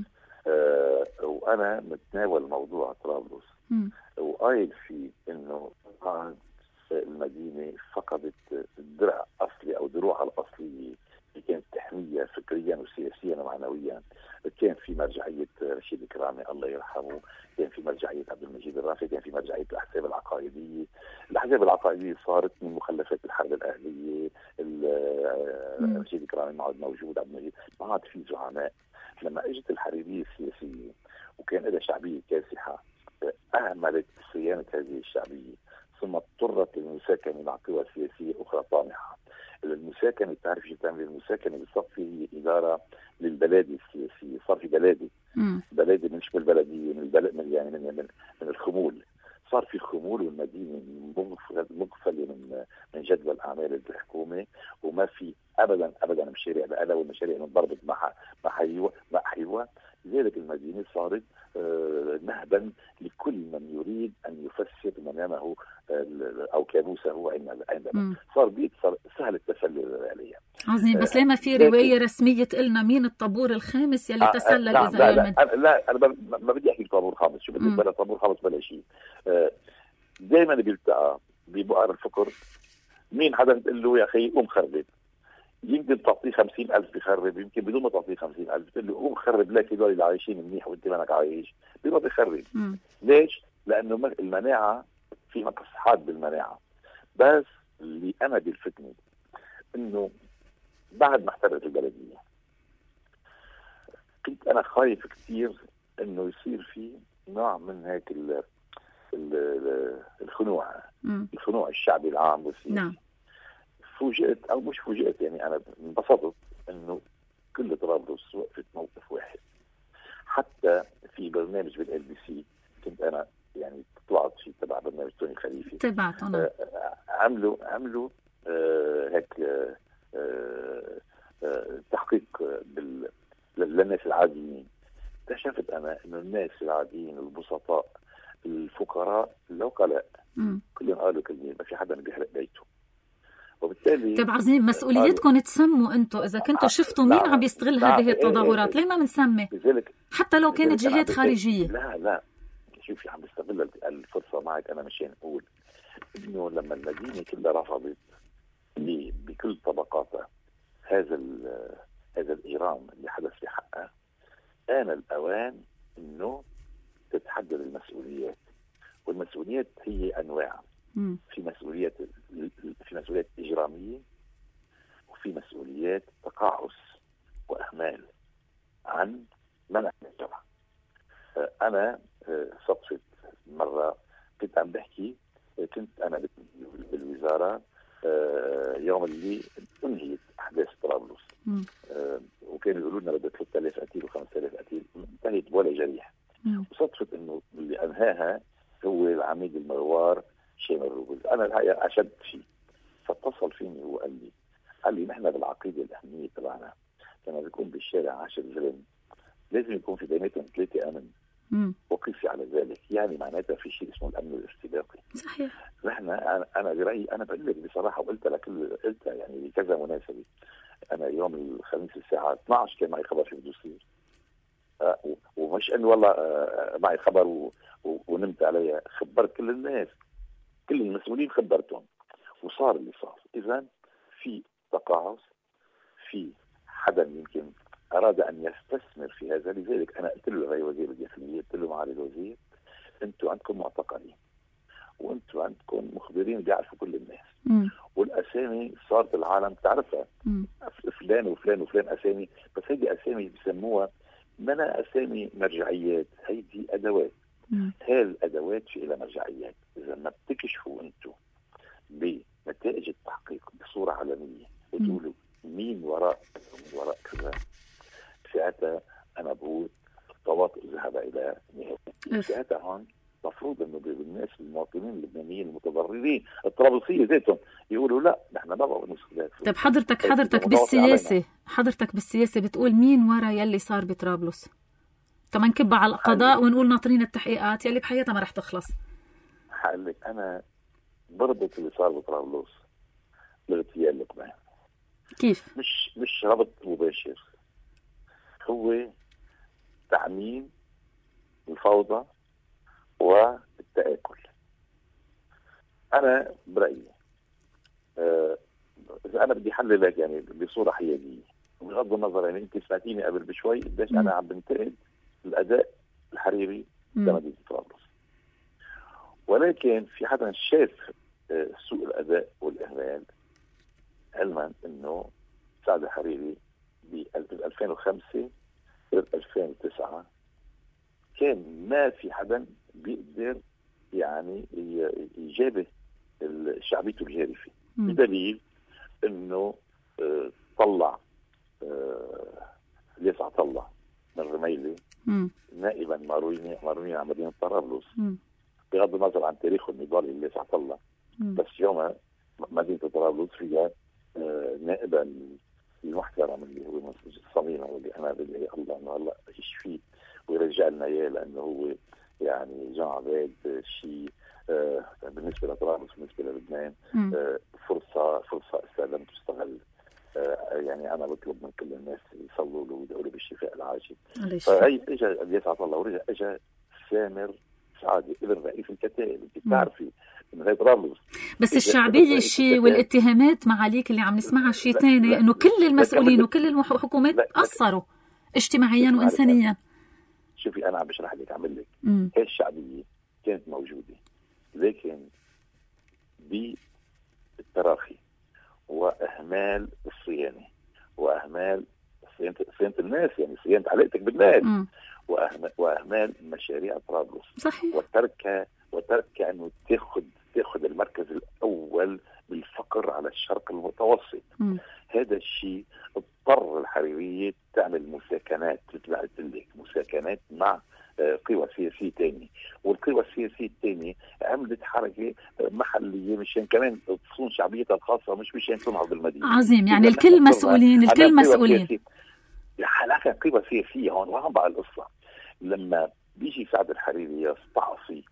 آه وأنا متناول موضوع طرابلس، وقايل فيه إنه المدينة فقدت الدرع الأصلي أو دروعها الأصلية اللي كانت تحميها فكريا وسياسيا ومعنويا. كان في مرجعية رشيد الكرامي الله يرحمه، كان في مرجعية عبد المجيد الرافد، كان في مرجعية الأحزاب العقائدية. الأحزاب العقائدية صارت من مخلفات الحرب الأهلية، رشيد الكرامي ما عاد موجود، عبد المجيد ما عاد في زعماء. لما اجت الحريرية السياسية وكان لها شعبية كاسحة أهملت صيانة هذه الشعبية، ثم اضطرت للمساكنة مع قوى سياسية أخرى طامحة. المساكنة بتعرف شو تعمل المساكنة؟ بالصف هي إدارة للبلادة السياسية. صار في بلادة بلادة مش بالبلدية، من البلد من يعني من, من من الخمول. صار في خمول، والمدينة مقفلة من من جدول أعمال الحكومة، وما في أبدا أبدا مشاريع بقالها، والمشاريع منضربت مع مع حيوة مع حيوة. لذلك المدينة صارت آه نهبا لكل من يريد أن يفسر منامه آه أو كابوسه عندما صار بيت صار سهل التسلل عليها. عظيم. بس ليه ما في رواية رسمية تقلنا مين الطابور الخامس يلي تسلل لا إذا لا أيام لا, لا, لا أنا ما بدي أحكي طابور خامس، شو بدي بلا طابور خامس بلا شيء. دائما بيلتقى ببؤر الفكر مين حدا تقول له يا أخي قوم خرب، يمكن تعطيه خمسين ألف بخرب، يمكن بدون ما تعطيه خمسين ألف تقول له قوم خرب لك هدول اللي عايشين منيح وانت مانك عايش، بدون ما بخرب. ليش؟ لأنه المناعة في مكسحات بالمناعة. بس اللي أنا بيلفتني إنه بعد ما احترقت البلدية كنت أنا خايف كثير إنه يصير في نوع من هيك ال ال الخنوع مم. الخنوع الشعبي العام والسياسي. نعم. فوجئت أو مش فوجئت، يعني أنا انبسطت إنه كل طرابلس وقفت موقف واحد. حتى في برنامج بالال بي سي كنت أنا يعني طلعت فيه تبع برنامج توني خليفي تبعته أنا آه عملوا عملوا آه هيك آه آه تحقيق بال للناس العاديين. اكتشفت أنا إنه الناس العاديين البسطاء الفقراء الوكلاء كلهم قالوا كلمة ما في حدا بيحرق بيته. وبالتالي طيب عظيم، مسؤوليتكم تسموا انتم اذا كنتوا شفتوا مين عم يستغل هذه التظاهرات. ليه ما بنسمي حتى لو كانت جهات خارجيه؟ لا لا شوفي عم بستغل الفرصه معك انا مشان اقول انه لما المدينه كلها رفضت بكل طبقاتها هذا هذا الاجرام اللي حدث في حقها، آن الاوان انه تتحدد المسؤوليات. والمسؤوليات هي انواع، في مسؤوليات في مسؤوليات إجرامية وفي مسؤوليات تقاعس وإهمال عن منع الجرح. أنا صدفت مرة كنت عم بحكي، كنت أنا بالوزارة يوم اللي انهيت أحداث طرابلس وكانوا يقولوا لنا بدها ثلاثة آلاف قتيل وخمسة آلاف قتيل، انتهت ولا جريح. وصدفت إنه اللي أنهاها هو العميد المغوار شيماء الروبل. أنا الحقيقة أشدت فيه، فاتصل فيني وقال لي قال لي نحن بالعقيدة الأهمية تبعنا لما بيكون بالشارع عشر زلم لازم يكون في بيناتهم ثلاثة أمن وقيسي على ذلك، يعني معناتها في شيء اسمه الأمن الاستباقي. صحيح. نحن أنا أنا برأيي أنا بقول لك بصراحة وقلت لكل قلتها يعني بكذا مناسبة. أنا يوم الخميس الساعة اثنعش عشر كان معي خبر في بده يصير أه ومش إنه والله أه معي خبر و و ونمت عليها، خبرت كل الناس كل المسؤولين خبرتهم وصار اللي صار. إذن في تقاعس، في حدا يمكن أراد أن يستثمر في هذا. لذلك أنا قلت له غير وزير الداخلية، قلت له معالي الوزير أنتم عندكم معتقلين وأنتم عندكم مخبرين بيعرفوا كل الناس م. والأسامي صارت العالم تعرفها م. فلان وفلان وفلان أسامي، بس هيدي أسامي بيسموها منا أسامي مرجعيات، هيدي أدوات. هاي الأدوات في إلى مرجعيات. إذا ما بتكشفوا أنتم بنتائج التحقيق بصورة علنية وتقولوا مين وراء مين وراء كذا، ساعتها أنا بقول التواطؤ ذهب إلى نهاية. ساعتها هون مفروض إنه بالناس المواطنين اللبنانيين المتضررين الطرابلسية ذاتهم يقولوا لا نحن ما بقى مشكلات. طيب حضرتك حضرتك بالسياسة حضرتك بالسياسة بتقول مين وراء يلي صار بطرابلس؟ طبعا نكب على القضاء ونقول ناطرين التحقيقات يلي بحياتها ما رح تخلص. هقول لك أنا بربط اللي صار بطرابلس باغتيال لقمان. كيف؟ مش مش ربط مباشر، هو تعميم الفوضى والتآكل. أنا برأيي آه إذا أنا بدي حللك يعني بصورة حيادية بغض النظر، يعني أنت سمعتيني قبل بشوي قديش أنا عم بنتقد الأداء الحريري لمدينة طرابلس، ولكن في حدا شاف آه سوء الأداء والإهمال، علما إنه سعد الحريري ب ألفين وخمسة ألفين وتسعة كان ما في حدا بيقدر يعني يجابه شعبيته الجارفة، بدليل إنه آه طلع آه ليس طلع من رميلة نائبا ماروني ماروني عن مدينة طرابلس، بغض النظر عن تاريخه النضالي اللي ليس طلع، بس يوم مدينة طرابلس فيها آه نائبا المحترم اللي هو الصميمة واللي أنا بدي الله إنه الله يشفيه ويرجع لنا إياه، لأنه هو يعني جان عبيد شيء آه بالنسبة لطرابلس بالنسبة للبنان آه فرصة فرصة لم تستغل. يعني انا بطلب من كل الناس يصلوا له ويدعوا له بالشفاء العاجل. فهي اجى يسعد الله ورجع اجى سامر سعادة ابن رئيس الكتائب. انت بتعرفي انه هي طرابلس بس الشعبيه شيء والاتهامات معاليك اللي عم نسمعها شيء ثاني، انه كل المسؤولين وكل الحكومات قصروا اجتماعيا وانسانيا. شوفي انا عم بشرح لك عمل لك هي الشعبيه كانت موجوده، لكن بالتراخي واهمال الصيانه واهمال صيانه صيانه الناس، يعني صيانه علاقتك بالناس، واهمال واهمال مشاريع طرابلس. صحيح. وترك وترك انه تاخذ تاخذ المركز الاول بالفقر على الشرق المتوسط. م. هذا الشيء اضطر الحريريه تعمل مساكنات، مثل ما قلت لك مساكنات مع قوى سياسيه ثانيه، والقوى السياسيه الثانيه عملت حركه محليه مشان كمان تصون شعبيتها الخاصه، مش مشان تنهض بالمدينه. عظيم، يعني الكل مسؤولين، الكل مسؤولين. حلقه قوى سياسيه هون، وهون بقى القصه. لما بيجي سعد الحريري يستعصي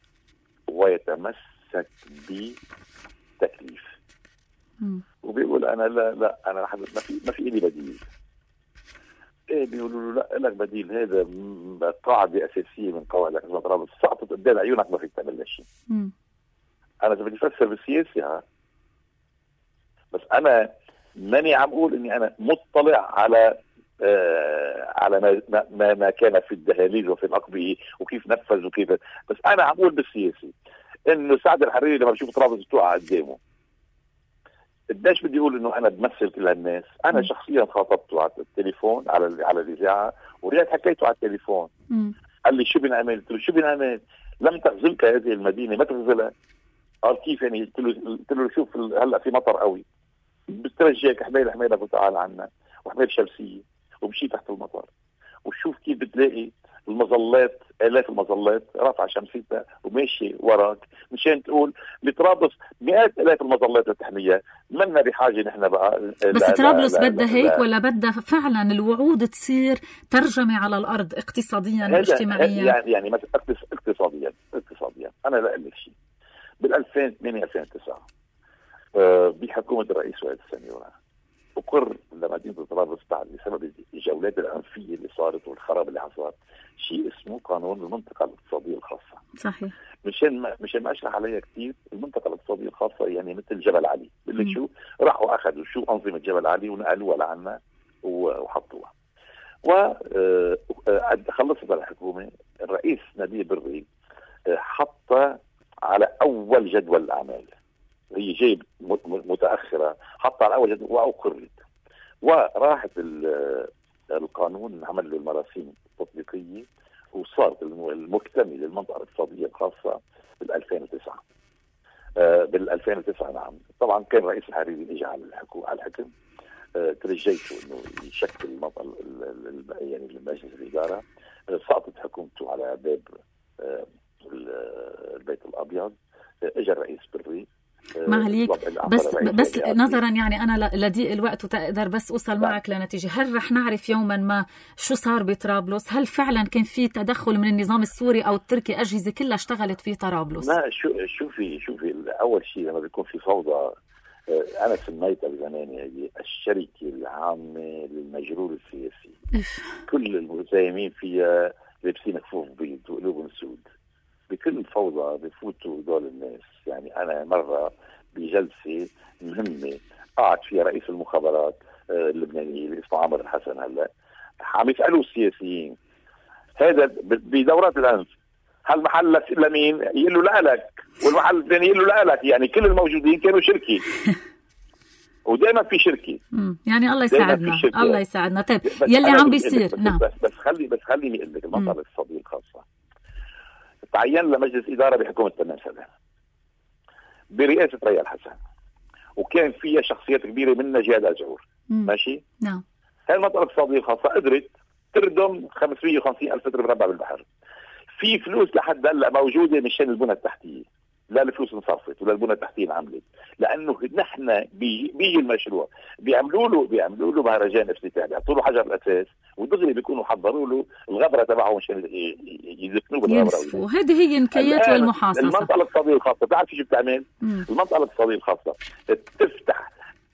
ويتمسك بتكليف وبيقول انا لا لا انا رح ما في ما في لي بديل. ايه بيقولوا له لا لك بديل، هذا قاعده اساسيه من قواعد حزب طرابلس، سقطت قدام عيونك ما فيك تعمل شيء. انا اذا بدي افسر بالسياسه ها، بس انا ماني عم اقول اني انا مطلع على آه على ما, ما ما كان في الدهاليز وفي الأقبية وكيف نفذ وكيف، بس انا عم اقول بالسياسي انه سعد الحريري لما بشوف طرابلس بتوقع قدامه قديش بدي اقول انه انا بمثل كل هالناس. انا م. شخصيا خاطبته على التليفون على على الاذاعه ورجعت حكيته على التليفون. م. قال لي شو بنعمل؟ قلت له شو بنعمل؟ لم تغزلك هذه المدينه، ما تغزلها. قال كيف يعني؟ قلت له قلت له شوف هلا في مطر قوي، بترجيك حميل حميلك وتعال عنا وحميل شمسيه ومشي تحت المطر وشوف كيف بتلاقي المظلات آلاف المظلات رافعة شمسيتها وماشي وراك مشان تقول لطرابلس مئات آلاف المظلات لتحميها. منا بحاجة نحن بقى. بس طرابلس بدها هيك ولا بدها فعلا الوعود تصير ترجمة على الأرض اقتصاديا واجتماعيا؟ يعني يعني مثلا اقتصاديا اقتصاديا أنا لا أقول لك شيء. بالألفين وثمانية ألفين وتسعة أه بحكومة الرئيس وائل السنيورة أقر لمدينة طرابلس بعد بسبب الجولات العنفية اللي صارت والخراب اللي حصل شيء اسمه قانون المنطقة الاقتصادية الخاصة. صحيح. مشان ما مشان ما اشرح عليها كثير، المنطقة الاقتصادية الخاصة يعني مثل جبل علي، اللي شو راحوا اخذوا شو أنظمة جبل علي ونقلوها لعنا وحطوها. وخلصت الحكومة الرئيس نبيه بري حط على أول جدول الأعمال، هي جايب متأخرة، حط على أول جدول وأقرت، وراحت القانون عمل له المراسيم التطبيقية وصارت المكتمل للمنطقة الاقتصادية الخاصة بالألفين وتسعة. آه بالألفين وتسعة نعم. طبعا كان رئيس الحريري اجى على الحكم على الحكم آه ترجيته انه يشكل المنطقة يعني المجلس الإدارة. آه سقطت حكومته على باب آه البيت الأبيض. آه اجى الرئيس بري معليك بس بس نظرا يعني انا لضيق الوقت وتقدر بس اوصل معك لنتيجه، هل رح نعرف يوما ما شو صار بطرابلس؟ هل فعلا كان في تدخل من النظام السوري او التركي؟ اجهزه كلها اشتغلت في طرابلس. لا شو شوفي شوفي اول شيء لما بيكون في فوضى انا سميتها بزمان هي الشركه العامه للمجرور السياسي. كل المساهمين فيها لابسين كفوف بيض وقلوبهم سود. بكل فوضى بفوتوا دول الناس. يعني أنا مرة بجلسة مهمة قعد فيها رئيس المخابرات اللبنانية اللي اسمه عمر الحسن، هلا عم يسألوا السياسيين هذا بدورات الأنف هل محلك لمين؟ يقول له لا لك، والمحل الثاني يقول له لا لك. يعني كل الموجودين كانوا شركة ودائما في شركة. يعني الله يساعدنا الله يساعدنا. طيب يلي عم بيصير بس نعم بس, بس خلي بس خليني أقول لك المنطقة الاقتصادية الخاصة تعين لمجلس إدارة بحكومة تمام سلام برئاسة ريال حسن، وكان فيها شخصيات كبيرة منها جهاد أجعور. ماشي؟ نعم. هاي المنطقة الاقتصادية الخاصة قدرت تردم خمسمية وخمسين ألف متر مربع بالبحر. في فلوس لحد هلا موجودة مشان البنى التحتية، لا الفلوس انصرفت ولا البنى التحتية انعملت، لأنه نحن بيجي, بيجي المشروع بيعملوا له بيعملوا له مهرجان افتتاحي، بيحطوا له حجر الأساس ودغري بيكونوا حضروا له الغبرة تبعه مشان يدفنوه بالغبرة. وهذه هي النكايات والمحاصصة. المنطقة الاقتصادية الخاصة بتعرف شو بتعمل؟ المنطقة الاقتصادية الخاصة تفتح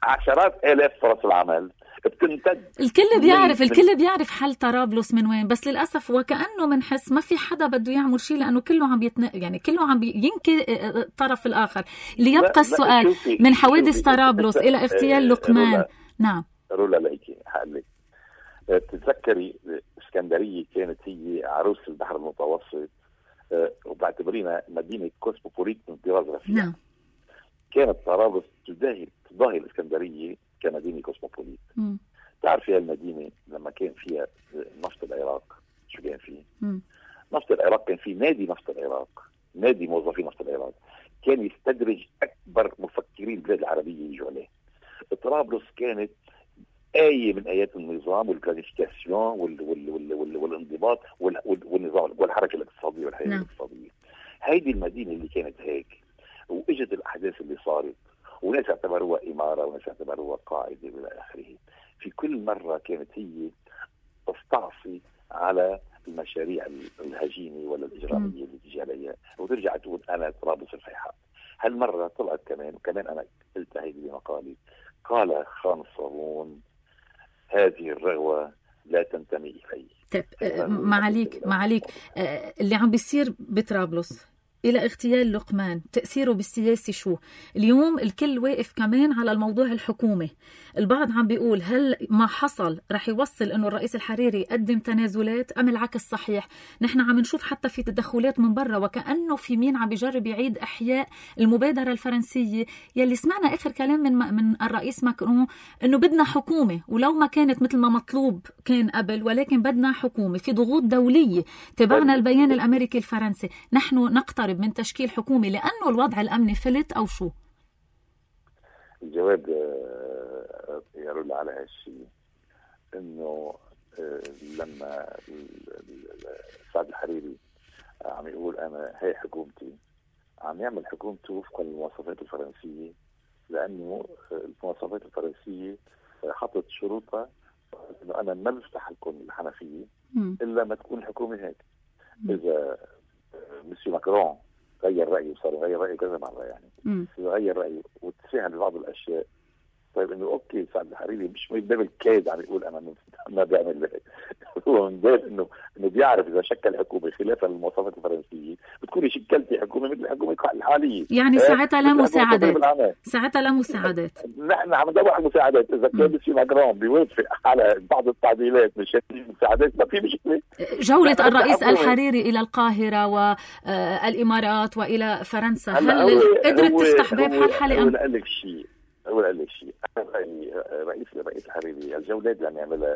عشرات آلاف فرص العمل بتمتد. الكل بيعرف الكل بيعرف حل طرابلس من وين، بس للأسف وكأنه منحس ما في حدا بده يعمل شيء، لأنه كله عم يتن... يعني كله عم ينكي الطرف الآخر. اللي يبقى السؤال من حوادث طرابلس إلى اغتيال لقمان. رولا. نعم رولا ليكي حقلك تتذكري اسكندرية كانت هي عروس البحر المتوسط، وبعتبرينا مدينة كوسموبوليت من طراز رفيع. نعم. كانت طرابلس تداهي تضاهي الاسكندرية كمدينة كوسموبوليت. م. تعرف هي المدينة لما كان فيها نفط العراق شو كان فيه؟ م. نفط العراق كان فيه نادي نفط العراق، نادي موظفين نفط العراق، كان يستدرج أكبر مفكرين البلاد العربية يجوا عليه. طرابلس كانت آية من آيات النظام والبلانيفيكاسيون وال وال وال وال والانضباط وال والنظام والحركة الاقتصادية والحياة نعم. الاقتصادية. هيدي المدينة اللي كانت هيك، وإجت الأحداث اللي صارت وناس اعتبروها إمارة وناس اعتبروها قاعدة إلى آخره. في كل مرة كانت هي تستعصي على المشاريع الهجينة ولا الإجرامية اللي تجي عليها وترجع تقول أنا طرابلس الفيحاء. هالمرة طلعت كمان، وكمان أنا قلت هيدي بمقالي، قال خان صابون هذه الرغوة لا تنتمي إلي. طيب معاليك معاليك اللي عم بيصير بطرابلس إلى اغتيال لقمان تأثيره بالسياسي شو؟ اليوم الكل واقف كمان على الموضوع الحكومي. البعض عم بيقول هل ما حصل رح يوصل إنه الرئيس الحريري يقدم تنازلات أم العكس صحيح؟ نحن عم نشوف حتى في تدخلات من برا، وكأنه في مين عم بيجرب يعيد إحياء المبادرة الفرنسية يلي سمعنا آخر كلام من من الرئيس ماكرون إنه بدنا حكومة، ولو ما كانت مثل ما مطلوب كان قبل، ولكن بدنا حكومة في ضغوط دولية. تبعنا البيان الأمريكي الفرنسي، نحن نقترب من تشكيل حكومة لأنه الوضع الأمني فلت أو شو؟ الجواب يا رولا على هالشيء إنه لما سعد الحريري عم يقول أنا هي حكومتي، عم يعمل حكومته وفقا للمواصفات الفرنسية، لأنه المواصفات الفرنسية حطت شروطها إنه أنا ما بفتح لكم الحنفية إلا ما تكون الحكومة هيك. إذا مسيو ماكرون غير رأيه وصار غير رأيه كذا مرة يعني غير رأيه وتساهل ببعض الأشياء، طيب إنه أوكي سعد الحريري مش من باب الكاد عم يقول أنا ما بعمل ذلك، هو من باب إنه إنه بيعرف إذا شكل حكومة خلافا للمواصفات الفرنسية بتكوني شكلتي حكومة مثل الحكومة الحالية، يعني ساعتها لا مساعدات، ساعتها لا مساعدات. نحن عم ندور على المساعدات، إذا كان مسيو ماكرون بيوافق على بعض التعديلات مشان المساعدات ما في مشكلة. جولة الرئيس الحريري إلى القاهرة والإمارات وإلى فرنسا هل قدرت تفتح باب حل حالي أم؟ أقول لك شيء أقول لك شيء رئيس الرئيس الحريري الجولات اللي عم يعملها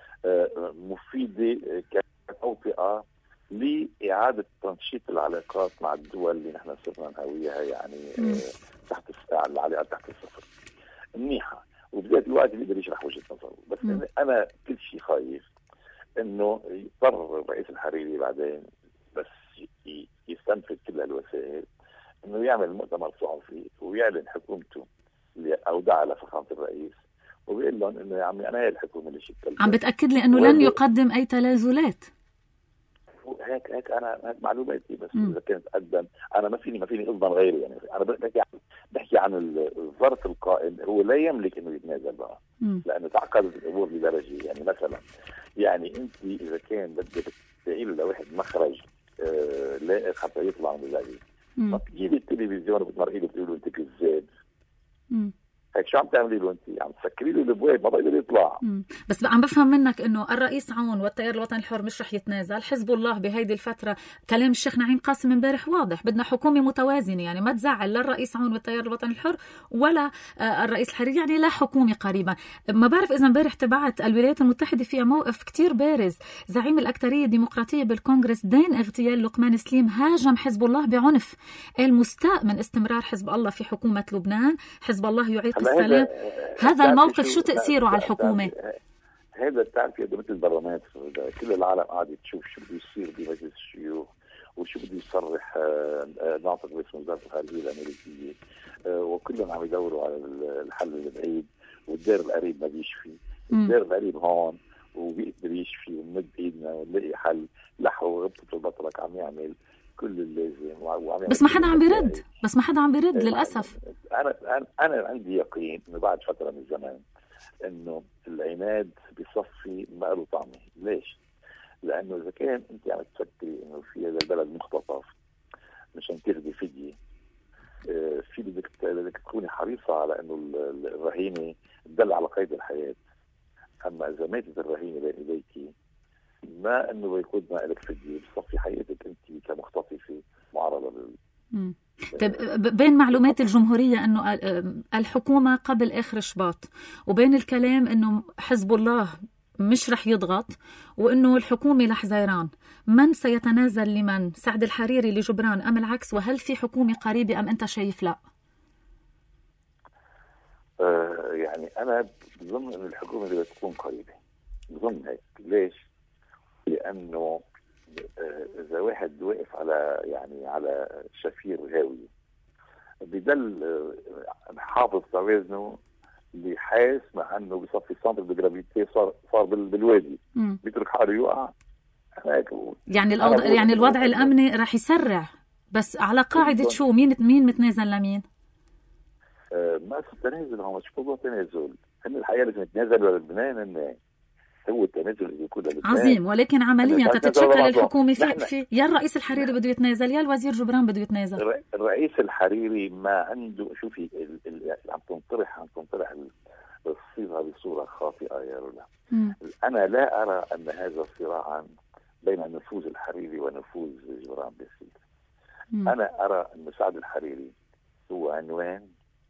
مفيدة كتوطئة لإعادة تنشيط العلاقات مع الدول اللي نحن صرنا نهويها يعني تحت العلاقات تحت الصفر منيحة، وبذات الوقت بيقدر يشرح وجهة نظره. بس م. أنا كل شيء خايف إنه يضطر الرئيس الحريري بعدين بس يستنفذ كل هالوسائل إنه يعمل مؤتمر صحفي ويعلن حكومته اللي أودعها لفخامة الرئيس وبيقول لهم إنه يا عمي أنا هي الحكومة اللي شكلتها. عم بتأكد لي إنه لن يقدم أي تنازلات. هيك هيك أنا هيك معلوماتي، بس م. إذا كانت قدم أنا ما فيني ما فيني أضمن غيري يعني. أنا بحكي عن بحكي عن الظرف القائم، هو لا يملك إنه يتنازل بقى م. لأنه تعقدت الأمور بدرجة يعني مثلا يعني أنت إذا كان بدك تعيل لواحد مخرج آه لائق حتى يطلع من اللعبة ما بتجيبي التلفزيون وبتمرقي له بتقول له أنت كذاب، هيك شو عم تعملي له انت؟ عم تسكري له الابواب ما بقدر يطلع. مم. بس عم بفهم منك انه الرئيس عون والتيار الوطني الحر مش رح يتنازل. حزب الله بهيدي الفتره كلام الشيخ نعيم قاسم امبارح واضح، بدنا حكومه متوازنه يعني ما تزعل لا الرئيس عون والتيار الوطني الحر ولا الرئيس الحريري، يعني لا حكومه قريبه. ما بعرف اذا امبارح تبعت الولايات المتحده فيها موقف كتير بارز، زعيم الاكثريه الديمقراطيه بالكونغرس دين اغتيال لقمان سليم هاجم حزب الله بعنف، قال مستاء من استمرار حزب الله في حكومه لبنان، حزب الله يعيق السلام. هذا الموقف شو تأثيره على الحكومة؟ هذا بتعرفي هذا مثل البرلمان، كل العالم قاعد تشوف شو بده يصير بمجلس الشيوخ وشو بده يصرح ناطق باسم وزارة الخارجية الأمريكية، وكلهم عم يدوروا على الحل البعيد والدير القريب ما بيشفي، الدير القريب هون وبيقدر يشفي ونمد ايدنا ونلاقي حل. لحو غبطة البطرك عم يعمل كل اللازم. بس ما حدا عم بيرد بس ما حدا عم بيرد للأسف. أنا أنا عندي يقين إنه بعد فترة من الزمان إنه العناد بيصفي ما له طعمه. ليش؟ لأنه إذا كان أنت عم تفكري إنه في هذا البلد مختطف مشان تاخدي فدية، في بدك بدك تكوني حريصة على إنه الرهينة تدل على قيد الحياة. أما إذا ماتت الرهينة بين إيديكي، ما إنه بيكون ما لك فدية، بتصفي حياتك أنت كمختطفة معرضة لل. طيب بين معلومات الجمهورية أنه الحكومة قبل آخر شباط، وبين الكلام أنه حزب الله مش رح يضغط، وأنه الحكومة لحزيران، من سيتنازل لمن؟ سعد الحريري لجبران أم العكس؟ وهل في حكومة قريبة أم أنت شايف لا؟ آه يعني أنا بظن أن الحكومة اللي بتكون قريبة، بظن هيك. ليش؟ لأنه آه إذا واحد واقف على يعني على شفير هاوي بدل آه حافظ توازنه بحيث مع أنه بصفي السنتر بالجرافيتي صار صار بالوادي بيترك حاله يوقع. يعني الأوض... يعني الوضع الأمني رح يسرع، بس على قاعدة شو؟ مين مين متنازل لمين؟ آه ما في تنازل، هو مش موضوع تنازل. هم الحقيقة لازم يتنازلوا للبنان، إنه هو التنازل اللي يكون للبنان عظيم، ولكن عمليا تتشكل الحكومة في, في يا الرئيس الحريري بده يتنازل يا الوزير جبران بده يتنازل. الرئيس الحريري ما عنده، شوفي عم تنطرح عم تنطرح الصيغة بصورة خاطئة يا رولا. أنا لا أرى أن هذا الصراع بين نفوذ الحريري ونفوذ جبران بيصير. أنا أرى أن سعد الحريري هو عنوان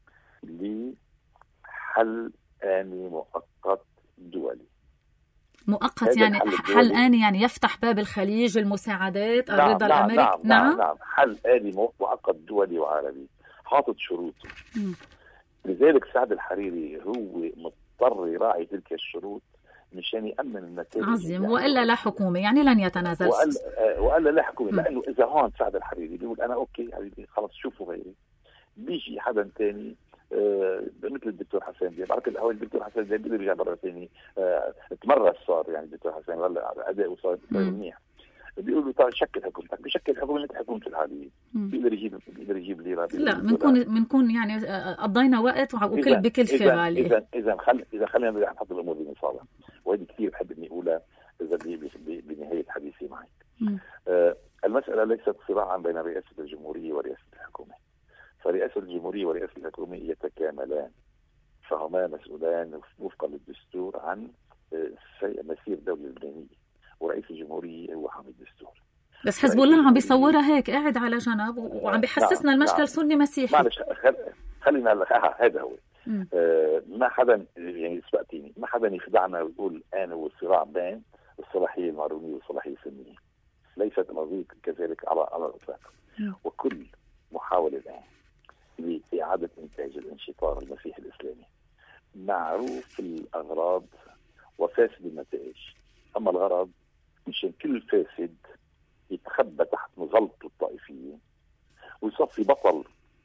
لحل آني مؤقت دولي. مؤقت يعني حل آني، يعني يفتح باب الخليج، المساعدات، نعم الرضا نعم الأمريكي. نعم, نعم نعم حل آني مؤقت دولي وعربي حاطط شروطه. لذلك سعد الحريري هو مضطر يراعي تلك الشروط مشان يأمن النتائج. عظيم، يعني وإلا لا حكومة، يعني لن يتنازل. وإلا, وإلا لا حكومة. لأنه إذا هون سعد الحريري بيقول أنا أوكي حبيبي خلص شوفوا غيري، بيجي حدا تاني آه مثل الدكتور حسن دياب. بعرف الأول الدكتور حسن دياب بيقدر يرجع مرة ثانية آه تمرس صار، يعني الدكتور حسن ولا أداء صار منيح. بيقولوا طيب شكل حكومتك، بشكل حكومة حكومة الحالية بيقدر يجيب بيقدر يجيب ليرة. لا بنكون بنكون يعني قضينا وقت وكل بكلفة غالية. إذا إذا خل إذا خلينا نحط الأمور بمصالح، وهذه كثير بحب إني أقولها إذا بنهاية حديثي معك. آه المسألة ليست صراعا بين رئاسة الجمهورية ورئاسة الحكومة، فرئاسة الجمهورية ورئاسة الحكومة يتكاملان، فهما مسؤولان وفقا للدستور عن مسير الدولة اللبنانية، ورئيس الجمهورية هو حامي الدستور. بس حزب الله عم بيصورها هيك قاعد على جنب وعم بيحسسنا نعم المشكل نعم سني مسيحي. معلش خلينا هذا هو. آه ما حدا يعني سبقتيني، ما حدا يخدعنا ويقول أنا هو الصراع بين الصلاحية المارونية والصلاحية السنية. ليست القضية كذلك على على الإطلاق. وكل محاولة الآن لإعادة إنتاج الانشطار المسيحي الإسلامي معروف الأغراض وفاسد النتائج. أما الغرض مشان كل فاسد يتخبى تحت مظلة الطائفية ويصفي بطل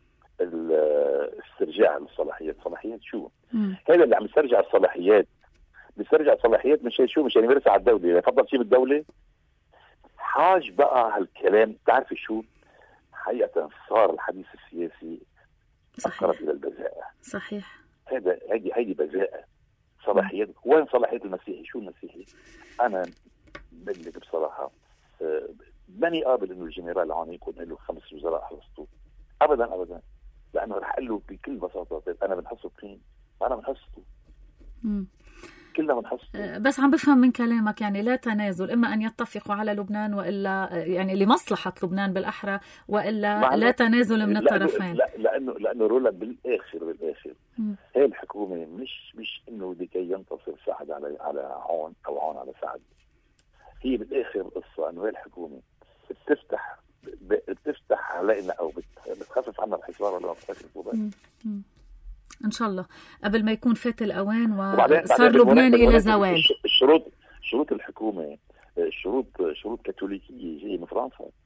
استرجاع الصلاحيات. صلاحيات شو؟ مم. هذا اللي عم يسترجع الصلاحيات بيسترجع الصلاحيات مشان شو؟ مشان يمارسها على الدولة، يفضل شيء بالدولة. حاج بقى هالكلام. تعرفي شو؟ حقيقة صار الحديث السياسي أقرب إلى البذاءة. صحيح. هذا هيدي هيدي بذاءة. صلاحيات وين صلاحية المسيحي؟ شو المسيحي؟ أنا بدلك بصراحة ماني قابل إنه الجنرال عوني يكون له خمس وزراء حرسته أبدا أبدا، لأنه رح أقول له بكل بساطة أنا بنحسه بقيم، أنا بنحسه كلنا بنحسه. بس عم بفهم من كلامك يعني لا تنازل، إما أن يتفقوا على لبنان وإلا يعني لمصلحة لبنان بالأحرى، وإلا لا تنازل من الطرفين. لا لأنه لأنه رولا بالآخر بالآخر م. هي الحكومة مش مش إنه لكي ينتصر سعد على على عون أو عون على سعد. هي بالآخر قصة إنه هي الحكومة بتفتح بتفتح علينا أو بتخفف عنا الحصار ولا بتخفف وبس. إن شاء الله قبل ما يكون فات الأوان وصار لبنان إلى زوال. الشروط شروط الحكومة شروط شروط كاثوليكية جاية من فرنسا.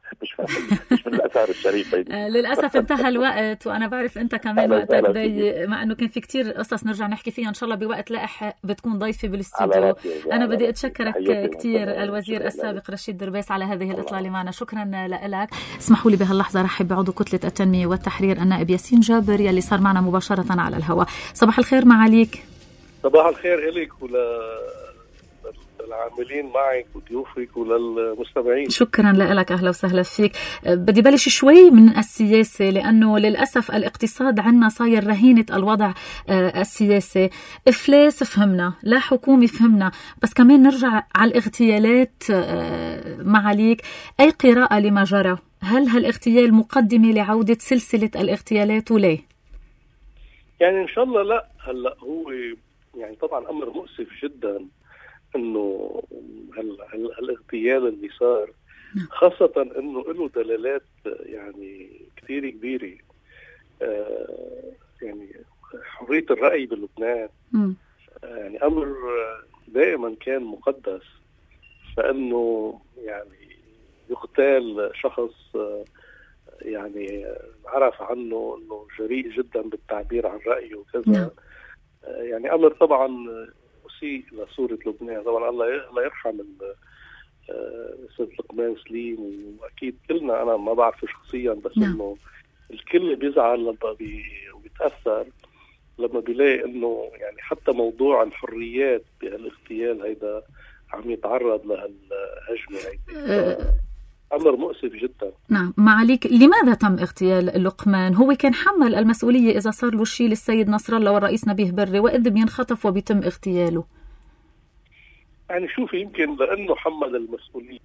مش مش من الآثار الشريفة. للأسف انتهى الوقت، وأنا بعرف أنت كمان وقتك ضيق، مع أنه كان في كتير قصص نرجع نحكي فيها إن شاء الله بوقت لاحق بتكون ضيفي بالاستوديو. أنا بدي أتشكرك كتير الوزير السابق رشيد دربيس على هذه الإطلالة معنا، شكرا لك. اسمحوا لي بهاللحظة رحب بعضو كتلة التنمية والتحرير النائب ياسين جابر يلي صار معنا مباشرة على الهواء. صباح الخير معاليك. صباح الخير إليك وللعاملين معك وضيوفك وللمستمعين. شكرا لك، أهلا وسهلا فيك. بدي بلش شوي من السياسة، لأنه للأسف الاقتصاد عنا صاير رهينة الوضع السياسي. إفلاس فهمنا، لا حكومي فهمنا، بس كمان نرجع على الاغتيالات معاليك. أي قراءة لما جرى؟ هل هالاغتيال مقدمة لعودة سلسلة الاغتيالات وليه؟ يعني إن شاء الله لا. هلأ هو يعني طبعا أمر مؤسف جدا إنه هالاغتيال اللي صار، خاصة إنه له دلالات يعني كثير كبيرة. آه يعني حرية الرأي بلبنان يعني أمر دائما كان مقدس، فإنه يعني يغتال شخص يعني عرف عنه إنه جريء جدا بالتعبير عن رأيه وكذا. يعني أمر طبعا مسيء لصورة لبنان. طبعا الله الله يرحم السيد لقمان سليم، وأكيد كلنا، أنا ما بعرفه شخصيا بس نعم. إنه الكل بيزعل لما بي وبيتأثر لما بيلاقي إنه يعني حتى موضوع الحريات بهالاغتيال هيدا عم يتعرض لهالهجمة هيدي. أمر مؤسف جدا. نعم معاليك، لماذا تم اغتيال لقمان؟ هو كان حمل المسؤولية إذا صار له شيء للسيد نصر الله والرئيس نبيه بري، وإذ بينخطف وبيتم اغتياله. يعني شوفي، يمكن لأنه حمل المسؤولية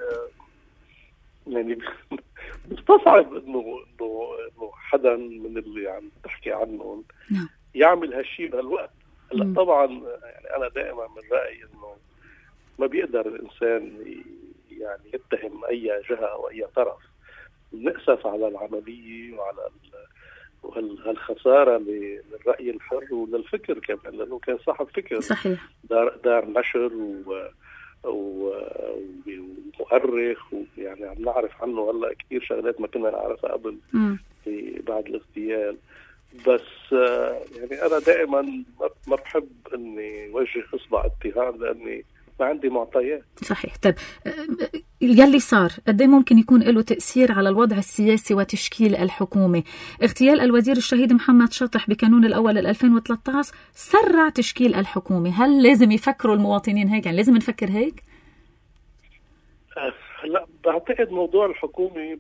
يعني مستصعب إنه إنه إنه حدا من اللي عم تحكي عنهم نعم. يعمل هالشيء بهالوقت. هلا طبعا يعني أنا دائما من رأيي إنه ما بيقدر الإنسان يعني يتهم أي جهة أو أي طرف. نأسف على العملية وعلى هالخسارة للرأي الحر وللفكر كمان، لأنه كان صاحب فكر. صحيح. دار, دار نشر ومؤرخ، ويعني عم نعرف عنه هلا كثير شغلات ما كنا نعرفها قبل في بعد الاغتيال. بس يعني أنا دائما ما بحب إني وجه إصبع اتهام لأني ما عندي معطيات. صحيح. طيب يلي صار قد ايه ممكن يكون له تأثير على الوضع السياسي وتشكيل الحكومة؟ اغتيال الوزير الشهيد محمد شاطح بكانون الأول ألفين وثلاثة عشر سرع تشكيل الحكومة. هل لازم يفكروا المواطنين هيك؟ يعني لازم نفكر هيك؟ لا، بعتقد موضوع الحكومة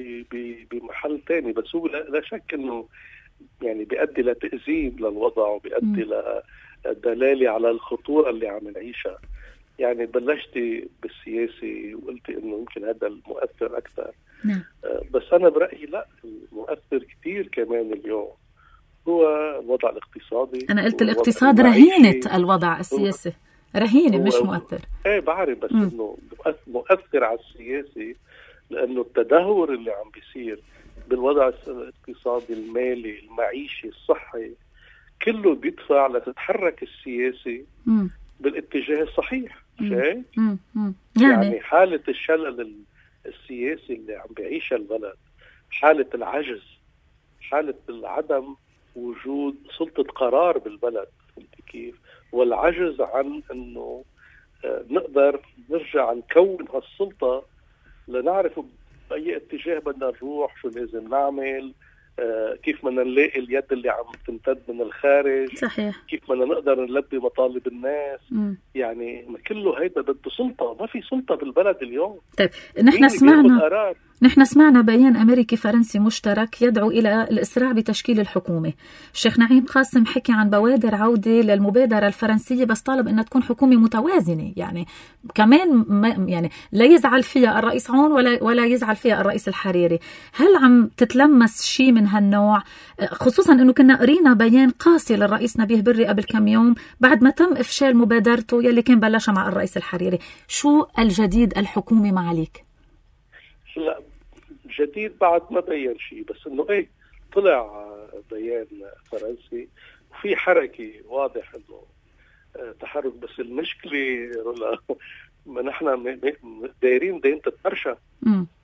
بمحل تاني، بس هو لا شك انه يعني بيؤدي لتأزيم للوضع وبيؤدي لدلالة على الخطورة اللي عم نعيشها. يعني بلشتي بالسياسي وقلتي انه يمكن هذا المؤثر اكثر. نعم. بس انا برأيي لا، المؤثر كثير كمان اليوم هو الوضع الاقتصادي. انا قلت الاقتصاد رهينة الوضع السياسي، رهينة مش مؤثر. ايه بعرف، بس م. انه مؤثر على السياسي لانه التدهور اللي عم بيصير بالوضع الاقتصادي المالي المعيشي الصحي كله بيدفع لتتحرك السياسي م. بالاتجاه الصحيح. شيء يعني, يعني حالة الشلل السياسي اللي عم بيعيشها البلد، حالة العجز، حالة العدم وجود سلطة قرار بالبلد كيف، والعجز عن انه نقدر نرجع نكون هالسلطة لنعرف بأي اتجاه بدنا نروح، شو لازم نعمل، كيف بدنا نلاقي اليد اللي عم تمتد من الخارج. صحيح. كيف بدنا نقدر نلبي مطالب الناس. م. يعني كله هيدا بده سلطة، ما في سلطة بالبلد اليوم. طيب نحن سمعنا نحن سمعنا بيان أمريكي فرنسي مشترك يدعو إلى الإسراع بتشكيل الحكومة. الشيخ نعيم قاسم حكي عن بوادر عودة للمبادرة الفرنسية، بس طالب أن تكون حكومة متوازنة، يعني كمان ما يعني لا يزعل فيها الرئيس عون ولا ولا يزعل فيها الرئيس الحريري. هل عم تتلمس شيء من هالنوع، خصوصا أنه كنا قرينا بيان قاسي للرئيس نبيه بري قبل كم يوم بعد ما تم إفشال مبادرته يلي كان بلشها مع الرئيس الحريري؟ شو الجديد الحكومي معاليك؟ لا جديد بعد ما بين شيء، بس انه ايه طلع بيان فرنسي وفي حركة واضح انه تحرك. بس المشكلة رولا ما نحن دايرين دين تترشى.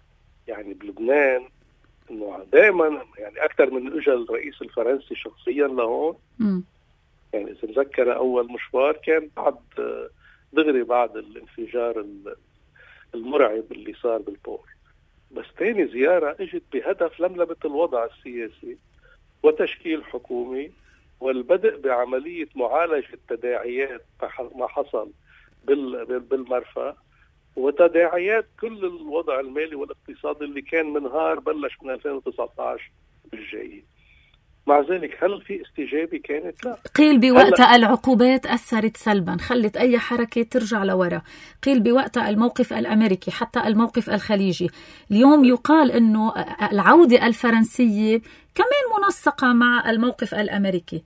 يعني بلبنان انه دائما يعني اكثر من اجى الرئيس الفرنسي شخصيا لهون. م. يعني اذا مذكر اول مشوار كان بعد دغري بعد الانفجار المرعب اللي صار بالبور. بس ثاني زياره اجت بهدف لملمه الوضع السياسي وتشكيل حكومي والبدء بعمليه معالجه تداعيات ما حصل بالمرفأ وتداعيات كل الوضع المالي والاقتصادي اللي كان منهار بلش من ألفين وتسعة عشر بالجاي. مع ذلك هل في استجابة كانت؟ لا. قيل بوقتها العقوبات أثرت سلبا، خلت أي حركة ترجع لورا. قيل بوقتها الموقف الأمريكي حتى الموقف الخليجي. اليوم يقال أنه العودة الفرنسية كمان منسقة مع الموقف الأمريكي،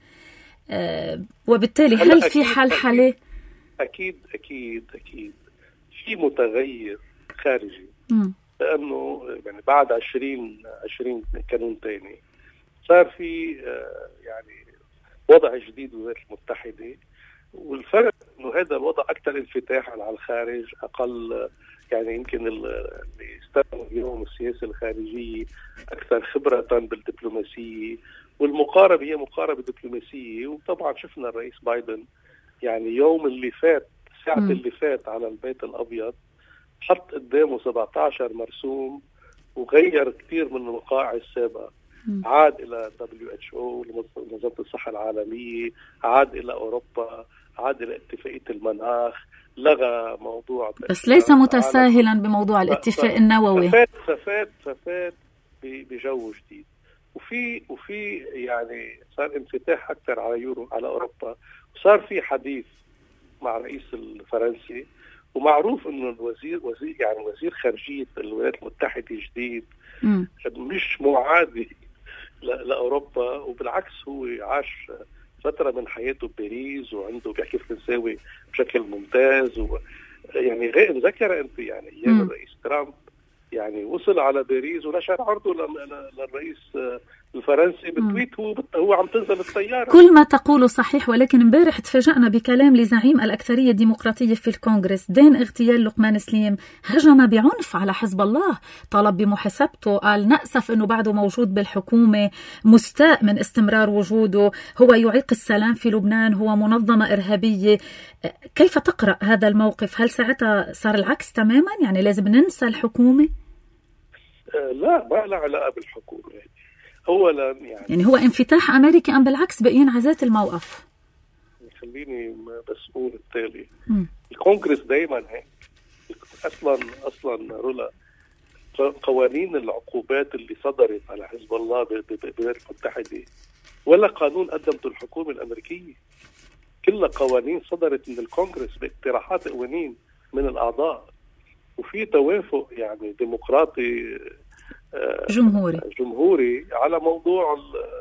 أه وبالتالي هل في حلحلة؟ أكيد أكيد أكيد في متغير خارجي. م. لأنه يعني بعد عشرين عشرين كانون تاني صار في يعني وضع جديد بالولايات المتحدة، والفرق انه هذا الوضع اكثر انفتاحا على الخارج، اقل يعني يمكن اللي يستخدم اليوم السياسة الخارجية اكثر خبرة بالدبلوماسية، والمقاربة هي مقاربة دبلوماسية. وطبعا شفنا الرئيس بايدن يعني يوم اللي فات ساعة م. اللي فات على البيت الابيض حط قدامه سبعة عشر مرسوم وغير كثير من الوقائع السابقة. عاد إلى دبليو إتش أو منظمة الصحة العالمية، عاد إلى أوروبا، عاد إلى اتفاقية المناخ، لغى موضوع بس ليس متساهلا بموضوع الاتفاق النووي. ففات ففات ففات بجو جديد، وفي وفي يعني صار انفتاح أكثر على يورو على أوروبا، وصار في حديث مع الرئيس الفرنسي. ومعروف إنه الوزير وزير يعني وزير خارجية الولايات المتحدة جديد م. مش معادي لأوروبا، وبالعكس هو عاش فترة من حياته بباريس وعنده بيحكي فرنساوي بشكل ممتاز. و يعني غير ذكر أنت يعني أيام الرئيس ترامب يعني وصل على باريس ونشر عرضه للرئيس الفرنسي بالتويت هو هو عم تنزل الطيارة. كل ما تقوله صحيح، ولكن امبارح تفاجأنا بكلام لزعيم الأكثرية الديمقراطية في الكونغرس دين اغتيال لقمان سليم. هجم بعنف على حزب الله، طلب بمحاسبته، قال نأسف أنه بعده موجود بالحكومة، مستاء من استمرار وجوده، هو يعيق السلام في لبنان، هو منظمة إرهابية. كيف تقرأ هذا الموقف؟ هل ساعتها صار العكس تماما، يعني لازم ننسى الحكومة؟ لا، ما له علاقة بالحكومة. أولا يعني يعني هو انفتاح أمريكي أم بالعكس بقين عزات الموقف؟ خليني بس أقول التالي. م. الكونغرس دايما هيك أصلا أصلا رولا قوانين العقوبات اللي صدرت على حزب الله بالولايات المتحدة ولا قانون قدمته الحكومة الأمريكية، كلها قوانين صدرت من الكونغرس باقتراحات قوانين من الأعضاء، وفي توافق يعني ديمقراطي جمهوري جمهوري على موضوع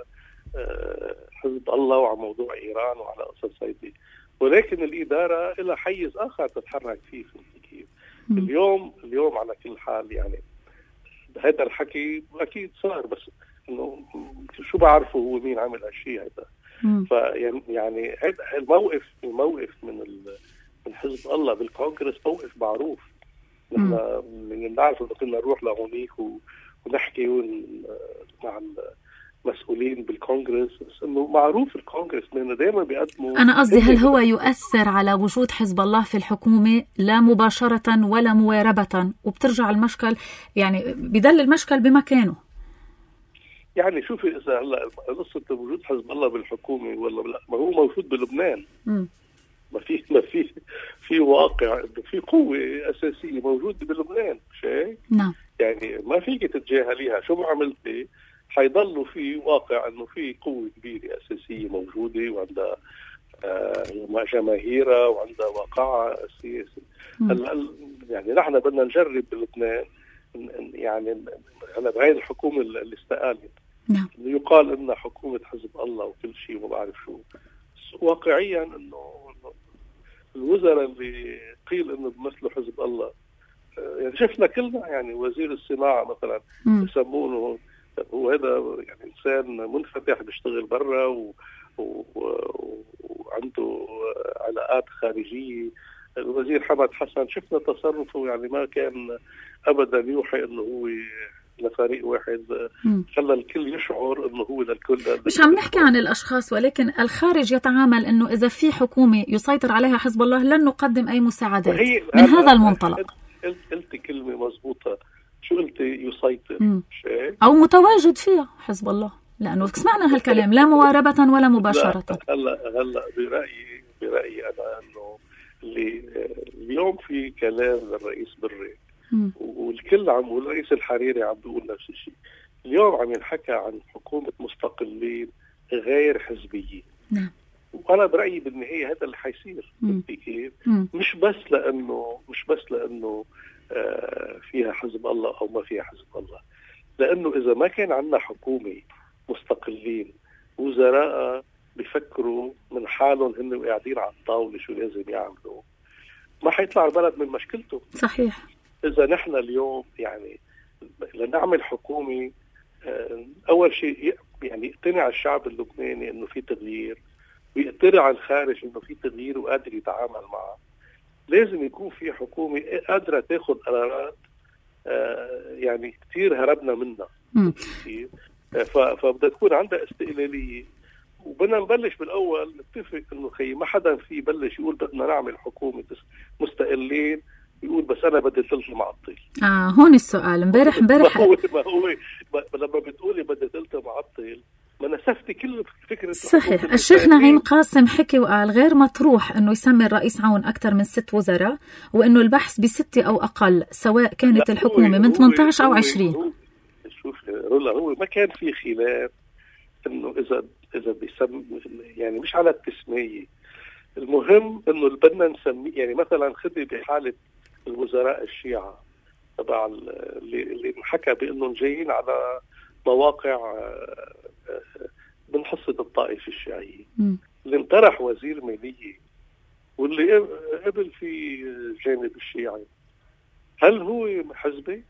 حزب الله وعلى موضوع إيران وعلى قصص هيدي. ولكن الإدارة لها حيز آخر تتحرك فيه في كيف. اليوم اليوم على كل حال يعني هذا الحكي أكيد صار، بس إنه شو بعرفه هو مين عمل هالشيء هذا. فيعني يعني هذا الموقف الموقف من من حزب الله بالكونغرس موقف معروف. نحن بنعرف إنه كنا نروح لهونيك ونحكي مع المسؤولين بالكونغرس، بس إنه معروف الكونغرس لأنه دائما بيقدموا. أنا قصدي هل هو يؤثر على وجود حزب الله في الحكومة لا مباشرة ولا مواربة، وبترجع المشكل يعني بيدل المشكل بمكانه؟ يعني شوفي إذا هلا قصة وجود حزب الله بالحكومة ولا لا، ما هو موجود بلبنان. م. ما في ما في في واقع في قوة أساسية موجودة بلبنان، مش هيك؟ نعم. يعني ما فيك تتجاهليها، شو ما عملتي حيضلوا في واقع إنه في قوة كبيرة أساسية موجودة وعندها آه جماهيرها وعندها واقعها السياسي. هلا يعني نحن بدنا نجرب بلبنان يعني هلا بهاي الحكومة اللي استقالت نعم. يقال إنها حكومة حزب الله وكل شيء وما بعرف شو، واقعيا إنه الوزراء اللي قيل إنه بمثلوا حزب الله يعني شفنا كلنا يعني وزير الصناعة مثلا يسمونه هو هذا يعني إنسان منفتح بيشتغل برا و... و... وعنده علاقات خارجية الوزير حمد حسن شفنا تصرفه، يعني ما كان ابدا يوحي انه هو لفريق واحد، خلى الكل يشعر انه هو للكل. مش عم نحكي عن الاشخاص، ولكن الخارج يتعامل انه اذا في حكومه يسيطر عليها حزب الله لن نقدم اي مساعدات من هذا المنطلق. قلت كلمه مضبوطه، شو قلت؟ يسيطر او متواجد فيها حزب الله، لانه سمعنا هالكلام لا مواربه ولا مباشره. هلا هلا برايي برايي انا انه اللي اليوم في كلام للرئيس بري والكل عم والرئيس الحريري عم بيقول نفس الشيء. اليوم عم ينحكى عن حكومة مستقلين غير حزبيين. نعم. وانا برايي بالنهايه هذا اللي حيصير. كيف؟ مش بس لانه مش بس لانه آه فيها حزب الله او ما فيها حزب الله، لانه اذا ما كان عندنا حكومه مستقلين وزراء بيفكروا من حالهم هن وقاعدين على الطاوله شو لازم يعملوا، ما حيطلع البلد من مشكلته. صحيح. إذا نحن اليوم يعني لنعمل حكومة، أول شيء يعني يقتنع الشعب اللبناني إنه في تغيير، ويقتنع الخارج إنه في تغيير وقادر يتعامل معه. لازم يكون في حكومة قادرة تاخذ قرارات يعني كثير هربنا منها. فبدها تكون عندها استقلالية، وبدنا نبلش بالأول نتفق إنه خي ما حدا في يبلش يقول بدنا نعمل حكومة مستقلين يقول بس انا بدي ثلث معطل. اه هون السؤال. امبارح امبارح ما هو ما هو لما بتقولي بدي ثلث معطل ما نسفتي كل فكره. صحيح. الشيخ نعيم قاسم حكي وقال غير مطروح انه يسمي الرئيس عون اكثر من ست وزراء، وانه البحث بستة او اقل سواء كانت الحكومه من ثمانية عشر او عشرين. شوف رولا، هو ما كان في خلاف انه اذا اذا بيسمي يعني مش على التسميه، المهم انه بدنا نسميه. يعني مثلا خذي بحاله الوزراء الشيعة تبع اللي اللي انحكى بانهم جايين على مواقع من حصة الطائفة الشيعية، اللي انطرح وزير مالية واللي قبل في جانب الشيعي، هل هو حزبي؟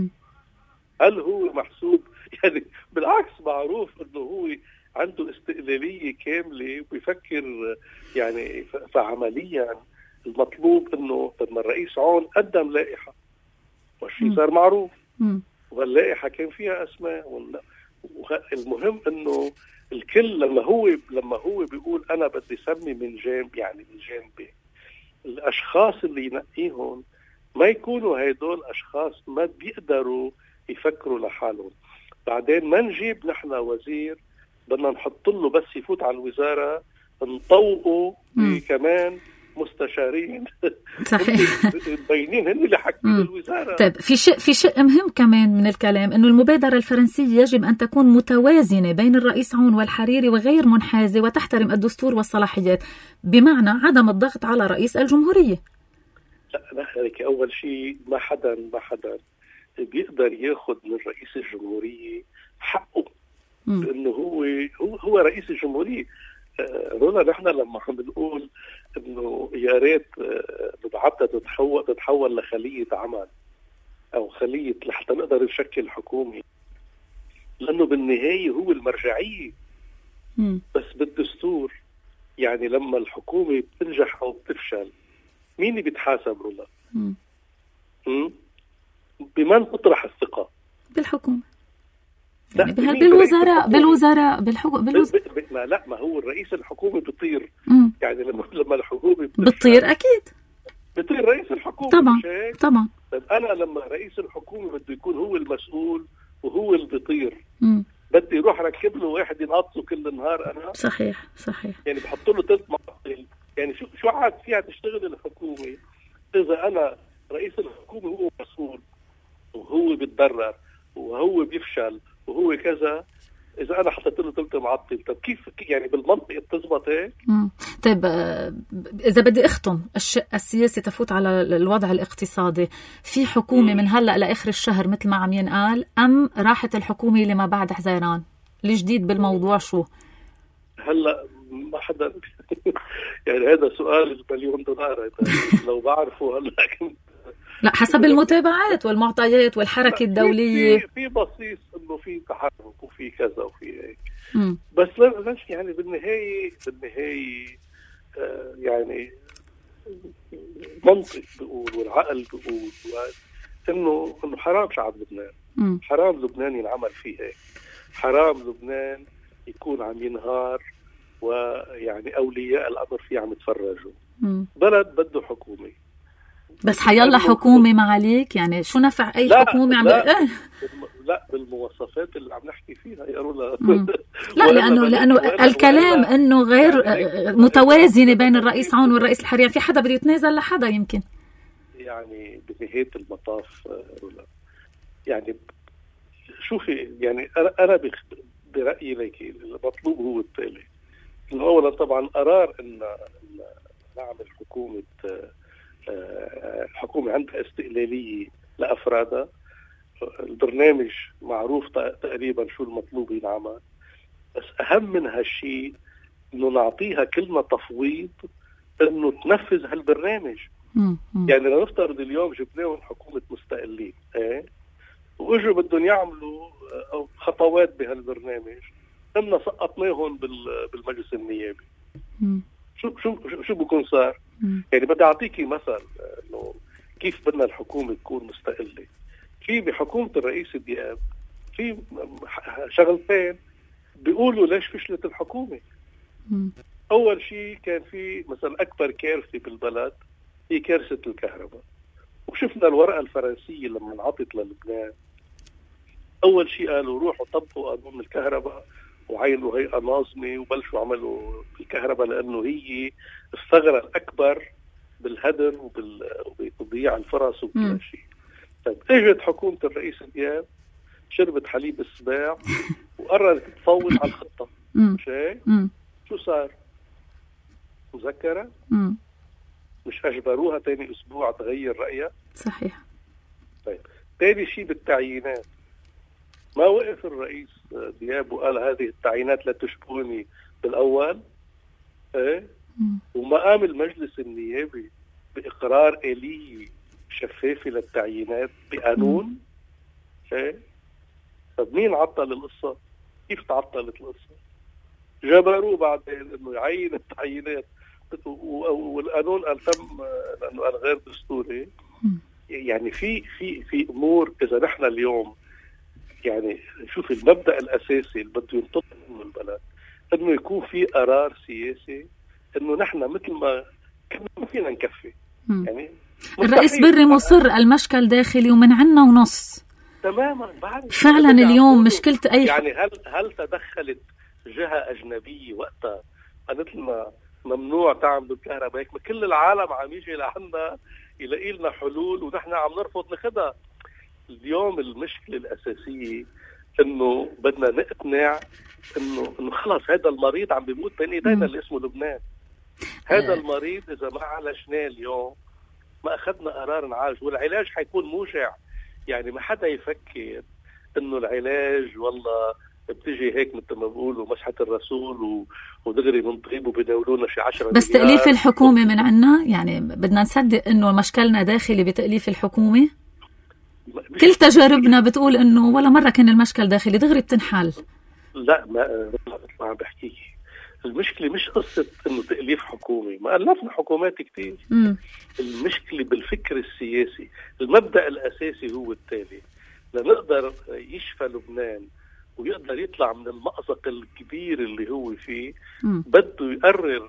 هل هو محسوب؟ يعني بالعكس معروف انه هو عنده استقلالية كاملة وبيفكر يعني فعمليا المطلوب انه لما الرئيس عون قدم لائحه والشيء صار معروف، واللائحه كان فيها اسماء. المهم انه الكل لما هو لما هو بيقول انا بدي سمي من جانب يعني من جانبي، الاشخاص اللي ينقيهم ما يكونوا هيدول اشخاص ما بيقدروا يفكروا لحالهم. بعدين ما نجيب نحن وزير بدنا نحط له بس يفوت على الوزاره نطوقه كمان مستشارين. صحيح. مبينين هن اللي حاكمين الوزاره. طيب في شيء في شيء مهم كمان من الكلام، انه المبادره الفرنسيه يجب ان تكون متوازنه بين الرئيس عون والحريري وغير منحازه وتحترم الدستور والصلاحيات، بمعنى عدم الضغط على رئيس الجمهوريه. لا هيك اول شيء ما حدا ما حدا بيقدر ياخذ من رئيس الجمهوريه حقه، لانه هو هو هو رئيس الجمهوريه. رولا نحن لما عم بنقول انه يا ريت نبعتها تتحول تتحول لخليه عمل او خليه لحتى نقدر نشكل حكومه، لانه بالنهايه هو المرجعيه. م. بس بالدستور يعني لما الحكومه بتنجح او بتفشل مين اللي بيتحاسب رولا؟ م. بمن تطرح الثقه؟ بالحكومه. يعني بالوزراء بالوزراء بالحكومه بالوزراء. ما لا ما هو الرئيس الحكومه بيطير. مم. يعني لما لما الحكومه بتطير اكيد بيطير رئيس الحكومه. طبعا طبعا. طيب انا لما رئيس الحكومه بده يكون هو المسؤول وهو اللي بيطير، مم. بدي يروح ركب له واحد ينقصه كل النهار انا؟ صحيح صحيح. يعني بحط له ثلاث معطل. يعني شو شو عاد فيها تشتغل الحكومه اذا انا رئيس الحكومه هو مسؤول وهو بيتضرر وهو بيفشل وهو كذا، اذا انا حطيت له ثلث معطل؟ طب كيف يعني بالمنطق بتزبط هيك؟ طيب اذا بدي اختم الشق السياسي تفوت على الوضع الاقتصادي، في حكومه من هلا لاخر الشهر مثل ما عم ينقال، ام راحت الحكومه لما بعد حزيران؟ الجديد بالموضوع شو هلا؟ ما حدا يعني هذا سؤال المليون دولار لو بعرفه هلا. لا حسب المتابعات والمعطيات والحركة الدولية في, في بصيص انه في تحرك وفي كذا وفي هيك، م. بس لا يعني بالنهاية بالنهاية آه يعني المنطق بيقول والعقل بيقول انه انه حرام شعب لبنان، م. حرام لبنان ينعمل فيه هيك، حرام لبنان يكون عم ينهار ويعني اولياء الامر فيه عم يتفرجوا. م. بلد بده حكومه، بس حيلا حكومه معاليك، يعني شو نفع اي لا حكومه عم لا, اه. لا بالمواصفات اللي عم نحكي فيها يا رولا. لا لانه لانه الكلام انه غير متوازنه بين الرئيس عون والرئيس الحريري، في حدا بده يتنازل لحدا يمكن. يعني بنهايه المطاف رولا يعني شوفي، يعني انا انا برايي لك المطلوب هو التالي. اولا طبعا قرار ان نعمل حكومه حكومه عندها استقلاليه لافرادها، البرنامج معروف تقريبا شو المطلوب ينعمل، بس اهم من هالشيء انه نعطيها كلمه تفويض انه تنفذ هالبرنامج. م- م. يعني لنفترض اليوم جبناهم حكومه مستقلين ايه واجوا بدهم يعملوا خطوات بهالبرنامج، قمنا سقطناهم بالمجلس النيابي. م. شو شو شو بكون صار؟ م. يعني بدي اعطيكي مثل انه كيف بدنا الحكومه تكون مستقله. في بحكومه الرئيس دياب في شغلتين بيقولوا ليش فشلت الحكومه. م. اول شيء كان في مثلا اكبر كارثه بالبلد هي كارثه الكهرباء، وشفنا الورقه الفرنسيه لما انعطت للبنان. اول شيء قالوا روحوا طبقوا قانون الكهرباء وعينوا هيئه ناظمه وبلشوا عملوا الكهرباء، لانه هي الثغره الاكبر بالهدر وبتضييع الفرص وكل شيء. طيب اجت حكومه الرئيس دياب شربت حليب السباع وقررت تفوض على الخطه. مش هيك؟ شو صار؟ مذكره؟ مم. مش اجبروها ثاني اسبوع تغير رايها؟ صحيح. طيب ثاني شيء بالتعيينات، ما وقف الرئيس دياب وقال هذه التعيينات لا تشبهني بالاول؟ ايه؟ مم. وما قام المجلس النيابي باقرار آلية شفافه للتعيينات بقانون؟ ايه؟ طب مين عطل القصه؟ كيف تعطلت القصه؟ جبروه بعدين انه يعين التعيينات والقانون قال تم لانه قال غير دستوري. يعني في في في امور اذا نحن اليوم يعني شوف المبدا الاساسي اللي بده ينطلق منه البلد انه يكون في قرار سياسي انه نحن مثل ما كنا ما فينا نكفي. يعني الرئيس بري مصر المشكل داخلي ومن عنا ونص تماما. بعد فعلا اليوم مشكلة اي يعني هل هل تدخلت جهه اجنبيه وقتها قالت لنا ممنوع تعملوا الكهرباء هيك؟ ما كل العالم عم يجي لعنا يلاقي لنا حلول ونحن عم نرفض ناخذها. اليوم المشكله الاساسيه انه بدنا نقتنع انه انه خلص هذا المريض عم بيموت بين ايدينا اللي اسمه لبنان. هذا المريض اذا ما عالجناه اليوم ما اخذنا قرار نعالج، والعلاج حيكون موجع. يعني ما حدا يفكر انه العلاج والله بتجي هيك مثل ما بقولوا مسحة الرسول ودغري من طيب وبداولونا شي عشرة بس تأليف الحكومة من عنا، يعني بدنا نصدق انه مشكلنا داخلي بتأليف الحكومة. كل تجاربنا بتقول انه ولا مرة كان المشكل داخلي، دغري بتنحل. لا ما ما عم بحكيك، المشكلة مش قصة انه تأليف حكومة، ما ألفنا حكومات كتير. م. المشكلة بالفكر السياسي. المبدأ الأساسي هو التالي: لنقدر يشفى لبنان ويقدر يطلع من المأزق الكبير اللي هو فيه، م. بده يقرر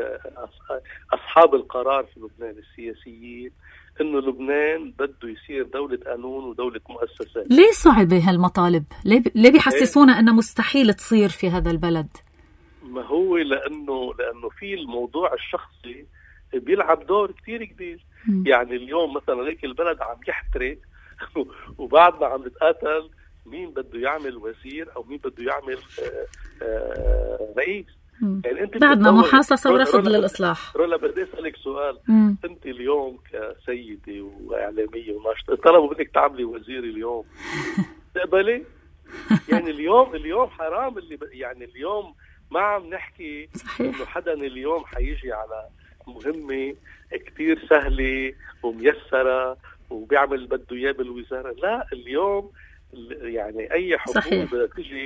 أصحاب القرار في لبنان السياسيين إنه لبنان بده يصير دولة قانون ودولة مؤسسات. ليه صعبة هالمطالب؟ ليه ليه بيحسسونا إنه مستحيل تصير في هذا البلد؟ ما هو لأنه لأنه في الموضوع الشخصي بيلعب دور كتير كبير. م. يعني اليوم مثلا هيك البلد عم يحترق وبعدنا عم نتقاتل مين بده يعمل وزير او مين بده يعمل آآ آآ رئيس. يعني انت بعدنا محاصصه ورفض للاصلاح. رولا بدي اسالك سؤال. مم. انت اليوم كسيده واعلاميه وناشطه طلبوا منك تعملي وزير اليوم تقبلي؟ يعني اليوم اليوم حرام اللي يعني اليوم ما عم نحكي انه حدا اليوم حيجي على مهمه كتير سهله وميسره وبيعمل بده اياه بالوزاره. لا، اليوم يعني اي حكومه بدها تجي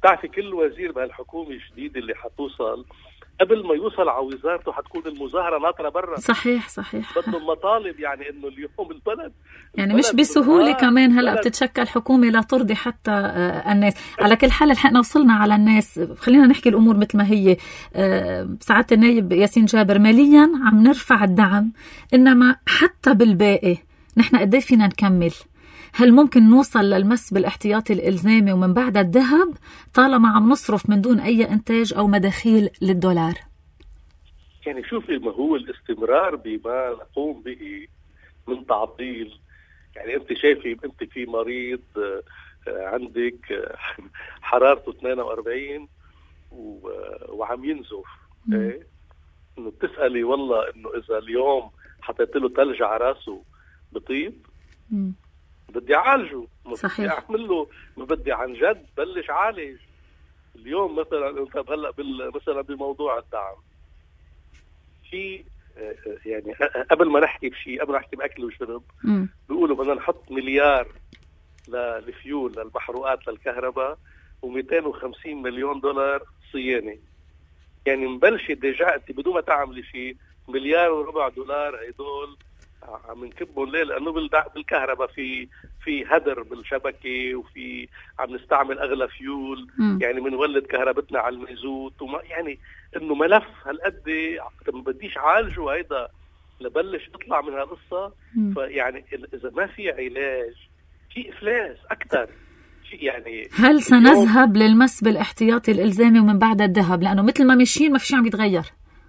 بتعرفي كل وزير بهالحكومة الجديدة اللي حتوصل قبل ما يوصل على وزارته حتكون المظاهرة ناطرة برا. صحيح صحيح. بدهم مطالب، يعني انه اليوم البلد يعني مش بسهولة كمان هلأ بتتشكل حكومة لا ترضي حتى الناس. على كل حال احنا وصلنا على الناس، خلينا نحكي الأمور مثل ما هي. سعادة النائب ياسين جابر، ماليا عم نرفع الدعم، إنما حتى بالباقي نحن قد ايه فينا نكمل؟ هل ممكن نوصل للمس بالاحتياطي الإلزامي ومن بعد الذهب طالما عم نصرف من دون أي إنتاج أو مداخيل للدولار؟ يعني شوفي، ما هو الاستمرار بما نقوم به من تعطيل. يعني أنت شايفي أنت في مريض عندك حرارته اثنين وأربعين وعم ينزف، إيه؟ إنه بتسألي والله إنه إذا اليوم حطيت له ثلج على راسه بطيب؟ مم. بدي أعالجه، ما بدي أعمل له، ما بدي عن جد بلش عالج. اليوم مثلا طب هلا مثلا بموضوع الدعم، في يعني قبل ما نحكي بشيء، قبل ما نحكي بأكل وشرب، بيقولوا بدنا نحط مليار للفيول للمحروقات للكهرباء ومئتين وخمسين مليون دولار صيانة. يعني مبلش ديجا انت بدون ما تعملي شيء مليار وربع دولار هيدول عم نكبهم. ليه؟ لانه بالكهرباء في في هدر بالشبكه، وفي عم نستعمل اغلى فيول، م. يعني بنولد كهربتنا على المازوت، وما يعني انه ملف هالقد ما بديش عالجه هيدا لبلش اطلع من هالقصه. فيعني اذا ما في علاج في افلاس اكثر. يعني هل سنذهب للمس بالاحتياطي الالزامي ومن بعد الذهب؟ لانه مثل ما ماشيين ما في شيء عم يتغير.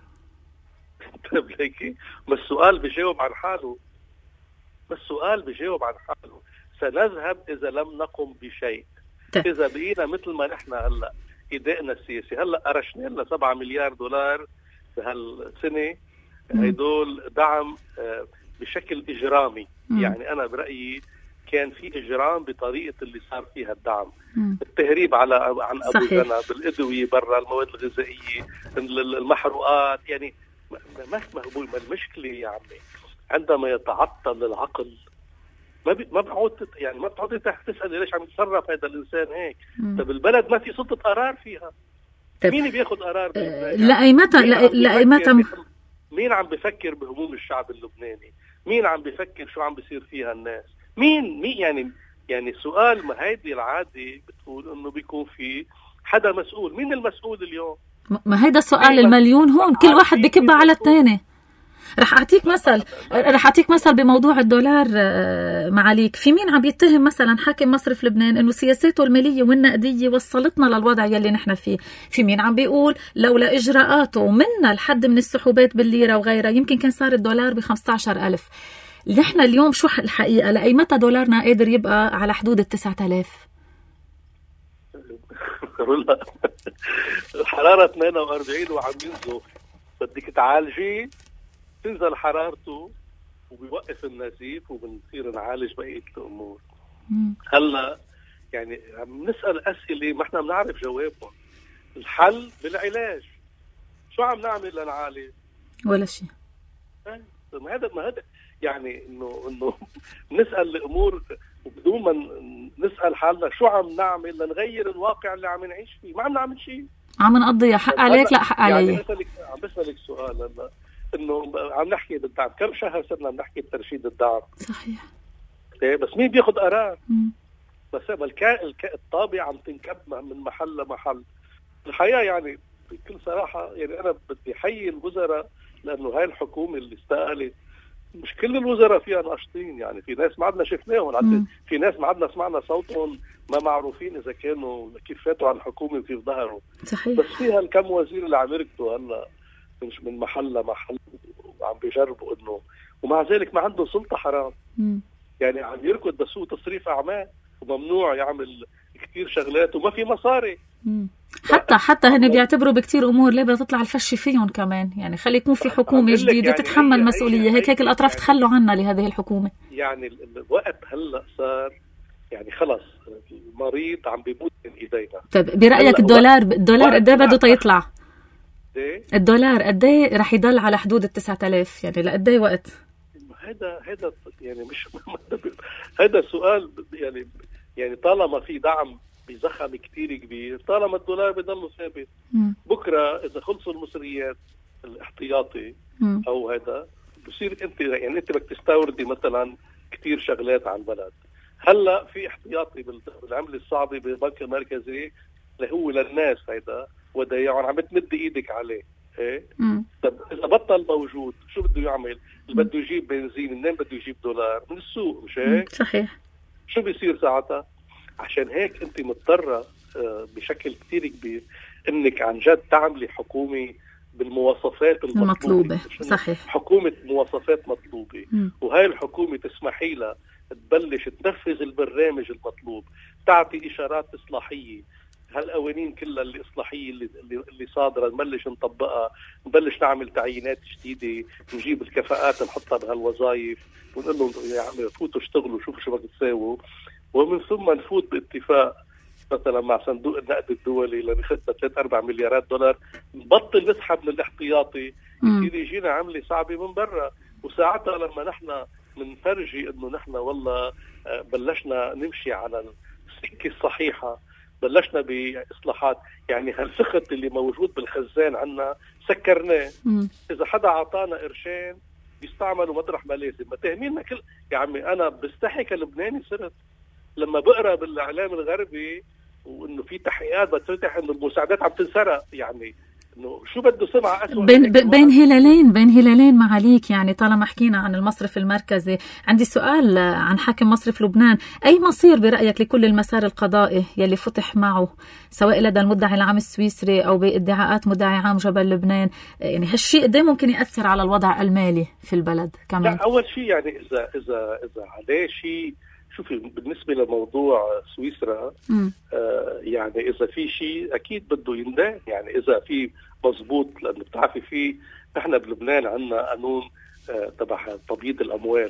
ما السؤال بيجاوب عن حاله، ما السؤال بيجاوب عن حاله. سنذهب إذا لم نقم بشيء. طيب. إذا بقينا مثل ما نحن هلأ إدائنا السياسي، هلأ قرشنا لنا سبعة مليار دولار بهالسنة، هيدول دعم بشكل إجرامي. م. يعني أنا برأيي كان في إجرام بطريقة اللي صار فيها الدعم. م. التهريب على عن أبو جنب، الأدوية برا، المواد الغذائية، المحروقات. يعني ما مقبول. ما المشكلة يا عمي عندما يتعطل العقل ما بي ما بعود يعني ما بتقعد تسأل ليش عم يتصرف هذا الإنسان هيك. طب البلد ما في سلطة قرار فيها. طيب. مين بياخد قرار؟ أه لا متى لا متى مين عم بفكر بهموم الشعب اللبناني؟ مين عم بفكر شو عم بيصير فيها الناس؟ مين مين يعني يعني سؤال. ما هيدي العادة بتقول إنه بيكون في حدا مسؤول. مين المسؤول اليوم؟ ما هيدا السؤال المليون هون، كل واحد بكب على الثاني. رح أعطيك مثل رح أعطيك مثل بموضوع الدولار معاليك. في مين عم يتهم مثلا حاكم مصرف لبنان إنه سياساته المالية والنقدية وصلتنا للوضع يلي نحن فيه؟ في مين عم بيقول لولا إجراءاته ومنا الحد من السحوبات بالليرة وغيرها يمكن كان صار الدولار بخمسة عشر ألف. نحن اليوم شو الحقيقة؟ لأي متى دولارنا قادر يبقى على حدود التسعة آلاف؟ الحرارة اثنين وأربعين وعم ينزف، بدك تعالجي تنزل حرارته وبيوقف النزيف وبنصير نعالج بقية الأمور. هلا يعني عم نسأل أسئلة ما احنا بنعرف جوابهم. الحل بالعلاج. شو عم نعمل لنعالج؟ ولا شيء. ما هذا ما هذا يعني انه انه نسأل الأمور وبدون ما نسأل حالنا شو عم نعمل لنغير الواقع اللي عم نعيش فيه. ما عم نعمل شيء. عم نقضي حق عليك لا حق علي. يعني بسألك عم بسألك سؤال هلا انه عم نحكي بالدعم، كم شهر صرنا عم نحكي بترشيد الدعم؟ صحيح. ايه بس مين بياخذ قرار؟ مم. بس الكا الطابع عم تنكب من محل لمحل. الحقيقه يعني بكل صراحه يعني انا بدي احيي الوزراء لانه هاي الحكومه اللي استقالت مش كل الوزراء فيها ناشطين. يعني في ناس ما عدنا شفناهم، في ناس ما عدنا سمعنا صوتهم، ما معروفين اذا كانوا كيف فاتوا عن الحكومه وكيف ظهروا. صحيح. بس فيها الكم وزير اللي عم يركضوا هلا مش من محل لمحل وعم بيجربوا انه، ومع ذلك ما عنده سلطه. حرام. م. يعني عم يركض بس هو تصريف اعمال وممنوع يعمل كثير شغلات وما في مصاري. م. حتى حتى هن بيعتبروا بكتير امور ليه بدها تطلع الفش فيهم كمان. يعني خلي يكون في حكومه جديده يعني تتحمل هي مسؤوليه. هي هيك هيك الاطراف يعني تخلوا عنا لهذه الحكومه. يعني الوقت هلا صار يعني خلص المريض عم بيموت من ايدينا. طيب برايك الدولار الدولار قد ايه بده تيطلع؟ الدولار قد ايه رح يضل على حدود التسعة آلاف؟ يعني لقد ايه وقت؟ هذا هذا يعني مش هذا سؤال يعني يعني طالما في دعم بزخم كتير كبير طالما الدولار بيضل ثابت. بكرة إذا خلصوا المصريات الاحتياطي م. أو هذا بصير أنت يعني أنت بدك تستوردي مثلا كتير شغلات على البلد. هلا في احتياطي بالعملة الصعبة بالبنك المركزي اللي هو للناس هيدا ودايعهم عم تمد ايدك عليه. ايه طب اذا بطل موجود شو بده يعمل؟ اللي بده يجيب بنزين منين بده يجيب دولار؟ من السوق، مش هيك؟ صحيح. شو بيصير ساعتها؟ عشان هيك انت مضطره بشكل كتير كبير انك عن جد تعملي حكومه بالمواصفات المطلوبه. صحيح. حكومه مواصفات مطلوبه. م. وهاي الحكومه تسمحي لها تبلش تنفذ البرنامج المطلوب، تعطي اشارات اصلاحيه. هالقوانين كلها الإصلاحية اللي, اللي صادرة نبلش نطبقها، نبلش نعمل تعيينات جديدة، نجيب الكفاءات نحطها بهالوظائف ونقول لهم يا عمي فوتوا اشتغلوا شوفوا شو بدكم تساووا، ومن ثم نفوت باتفاق مثلا مع صندوق النقد الدولي لناخذنا ثلاثة أربعة مليارات دولار، نبطل نسحب من الاحتياطي، يصير يجينا عملة صعبة من برا. وساعتها لما نحن منفرجي انه نحن والله بلشنا نمشي على السكة الصحيحة، بلشنا بإصلاحات، يعني هالسخط اللي موجود بالخزان عنا سكرناه. إذا حدا عطانا قرشين بيستعملوا مطرح ما لازم، ما تهمينا كل يا عمي. أنا بستحي كلبناني صرت لما بقرأ بالإعلام الغربي وإنه في تحقيقات بتفتح إنه المساعدات عم تنسرق، يعني إنه شو بده سمعة أسوأ بين, بين هلالين بين هلالين معاليك. يعني طالما حكينا عن المصرف المركزي، عندي سؤال عن حاكم مصرف لبنان. أي مصير برأيك لكل المسار القضائي يلي فتح معه سواء لدى المدعي العام السويسري أو بادعاءات مدعي عام جبل لبنان؟ يعني هالشيء قد ممكن يأثر على الوضع المالي في البلد كمان؟ أول شيء يعني إذا إذا إذا عليه شيء، شوفي بالنسبة لموضوع سويسرا آه يعني إذا في شيء أكيد بده يندان. يعني إذا في مضبوط، لأنه بتعرفي في نحن بلبنان عندنا قانون آه تبع تبييض الأموال،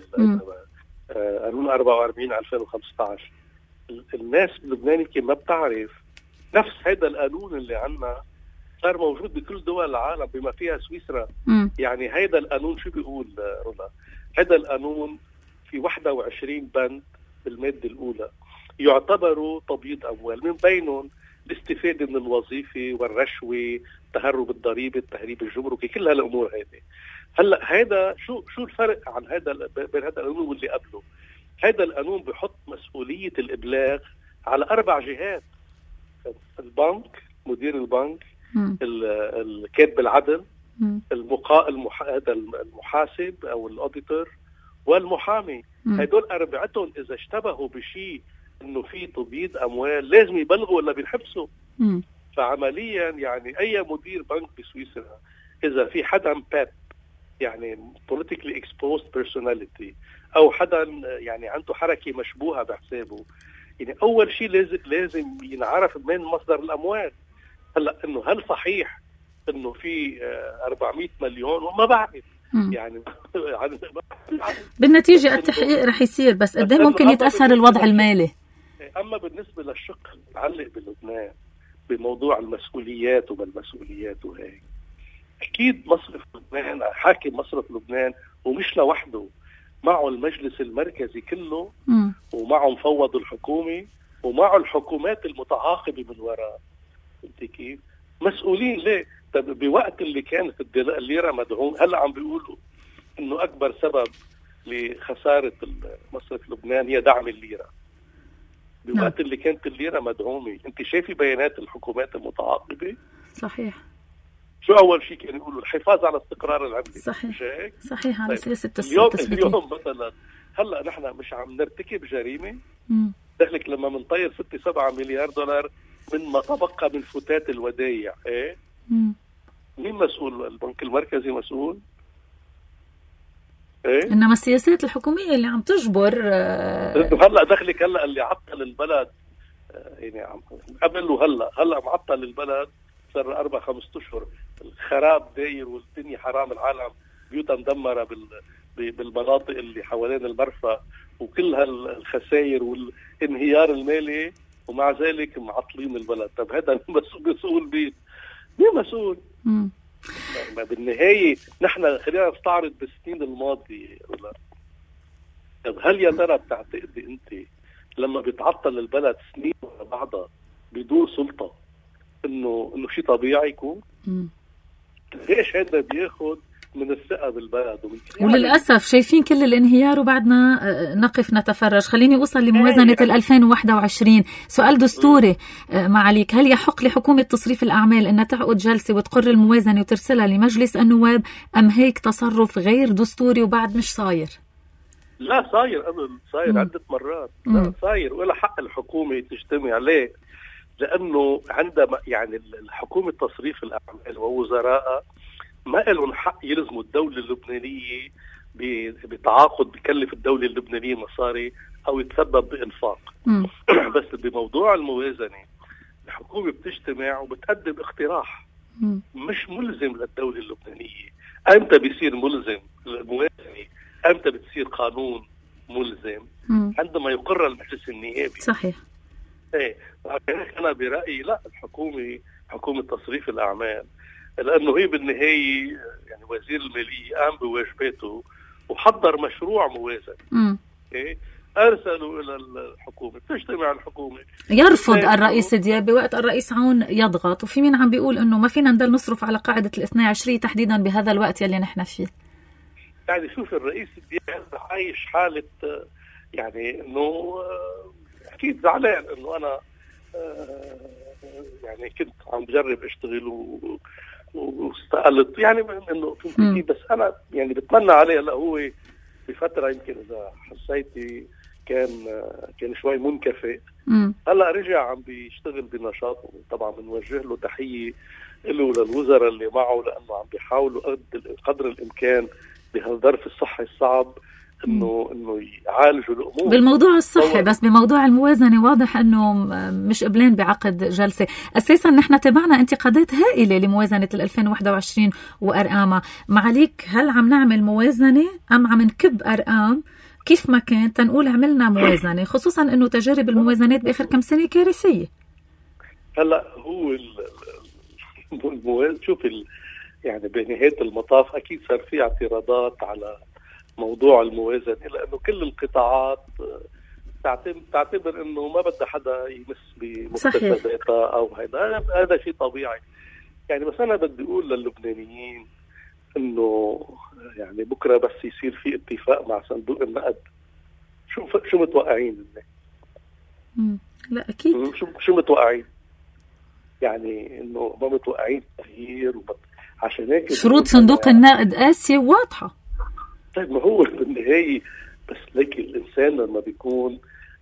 آه قانون أربعة وأربعين ألفين وخمسة عشر. الناس بلبنان يمكن ما بتعرف نفس هذا القانون اللي عندنا صار موجود بكل دول العالم بما فيها سويسرا. م. يعني هذا القانون شو بيقول رولا؟ هذا القانون في واحد وعشرين بند بالمادة الأولى يعتبروا تبييض أموال، من بينهم الاستفادة من الوظيفة والرشوة، تهرب الضريبة، التهريب الجمركي، كل هالأمور هذه. هلا هذا شو شو الفرق عن هذا بين هذا القانون واللي قبله؟ هذا القانون بحط مسؤولية الإبلاغ على أربع جهات: البنك، مدير البنك، الكاتب العدل، المقا المح... هذا المحاسب أو الأوديتور، والمحامي. هدول أربعتهم إذا اشتبهوا بشيء إنه في تبييض أموال لازم يبلغوا ولا بينحبسوا. فعمليا يعني أي مدير بنك بسويسرا إذا في حدا باب يعني politically exposed personality أو حدا يعني عنده حركة مشبوهة بحسابه، يعني أول شيء لازم لازم ينعرف من مصدر الأموال. هلا إنه هل صحيح إنه في أربعمائة مليون؟ وما بعرف يعني بالنتيجة التحقيق رح يصير، بس قد ايه ممكن يتأثر الوضع المالي؟ أما بالنسبة للشق المتعلق بلبنان بموضوع المسؤوليات وبالمسؤوليات وهيك، أكيد مصرف لبنان، حاكم مصرف لبنان ومش لوحده، معه المجلس المركزي كله م. ومعه مفوض الحكومة ومعه الحكومات المتعاقبة من وراء. انت كيف؟ مسؤولين ليه؟ طب بوقت اللي كانت الليرة مدعوم، هلا عم بيقولوا انه اكبر سبب لخسارة مصرف لبنان هي دعم الليرة. بوقت اللي كانت الليرة مدعومة، انت شايفي بيانات الحكومات المتعاقبة؟ صحيح. شو اول شيء كانوا يقولوا؟ الحفاظ على استقرار العملة. صحيح. مش صحيح. على سياسة اليوم اليوم مثلا هلا نحن مش عم نرتكب جريمة؟ دخلك لما منطير ستة سبعة مليار دولار من ما تبقى من فتات الودايع. ايه مم. مين مسؤول؟ البنك المركزي مسؤول. ايه انما السياسات الحكوميه اللي عم تجبر آه هلا دخلك هلا اللي عطل البلد آه يعني عم قبل وهلا هلا معطل البلد صار اربع خمس اشهر، الخراب داير والدنيا حرام، العالم بيوتها مدمره بال بالمناطق اللي حوالين المرفأ وكل هالخسائر والانهيار المالي، ومع ذلك معطلين البلد. طب هذا مسؤول مين؟ مين مسؤول؟ امم بالنهاية نحن خلينا نستعرض بالسنين الماضية. طب هل يا ترى بتعتقدي انت لما بيتعطل البلد سنين ورا بعضها بدون سلطه انه انه شيء طبيعي يكون؟ ليش هذا بياخذ من الثقه بالبلد؟ وللاسف شايفين كل الانهيار وبعدنا نقف نتفرج. خليني اوصل لموازنه ال ألفين وواحد وعشرين. سؤال دستوري معاليك، هل يحق لحكومه تصريف الاعمال انها تعقد جلسه وتقر الموازنه وترسلها لمجلس النواب، ام هيك تصرف غير دستوري وبعد مش صاير؟ لا صاير، قبل صاير م. عده مرات. م. لا صاير، ولا حق الحكومه تجتمع. ليه؟ لانه عندما يعني الحكومه تصريف الاعمال ووزرائها ما لهم حق يلزموا الدولة اللبنانية بتعاقد بكلف الدولة اللبنانية مصاري أو يتسبب بإنفاق. بس بموضوع الموازنة الحكومة بتجتمع وبتقدم اقتراح م. مش ملزم للدولة اللبنانية. أمتى بيصير ملزم الموازنة؟ أمتى بتصير قانون ملزم؟ م. عندما يقرر المجلس النيابي. صحيح. ايه، أنا برأيي لا، الحكومة حكومة تصريف الأعمال، لأنه هي بالنهاية يعني وزير المالية قام بواجباته وحضر مشروع موازنة، إيه؟ أرسلوا إلى الحكومة، تجتمع الحكومة. يرفض الرئيس ديابي وقت الرئيس عون يضغط، وفي مين عم بيقول إنه ما فينا نضل نصرف على قاعدة الاثنى عشرية تحديدا بهذا الوقت يلي نحن فيه. يعني شوف الرئيس ديابي عايش حالة يعني إنه أكيد زعلان إنه أنا يعني كنت عم بجرب اشتغل و واستقلت يعني انه فهمتي. بس انا يعني بتمنى عليه. هلا هو بفتره يمكن اذا حسيتي كان كان شوي منكفئ، هلا رجع عم بيشتغل بنشاط، وطبعا بنوجه له تحيه له وللوزراء اللي معه، لانه عم بيحاولوا قدر الامكان بهالظرف الصحي الصعب انه انه يعالجوا الامور بالموضوع الصحي. بس بموضوع الموازنه واضح انه مش قبلين بعقد جلسه. اساسا نحن تابعنا انتقادات هائله لموازنه ألفين وواحد وعشرين وارقامها. معاليك، هل عم نعمل موازنه ام عم نكب ارقام كيف ما كان تنقول عملنا موازنه، خصوصا انه تجارب الموازنات باخر كم سنه كارثيه؟ هلا هو الموازنه شوف يعني بنهايه المطاف اكيد صار في اعتراضات على موضوع الموازنة، لأنه كل القطاعات تعتبر أنه ما بدها حدا يمس بمكتسباتها أو هذا هذا شيء طبيعي يعني. بس أنا بدي أقول للبنانيين أنه يعني بكرة بس يصير في اتفاق مع صندوق النقد، شو شو متوقعين؟ لا أكيد شو شو متوقعين يعني؟ إنه ما متوقعين تغيير وبت... عشان هيك شروط صندوق النقد قاسية واضحة. طيب ما هو بالنهاية بس لك الإنسان لما بيكون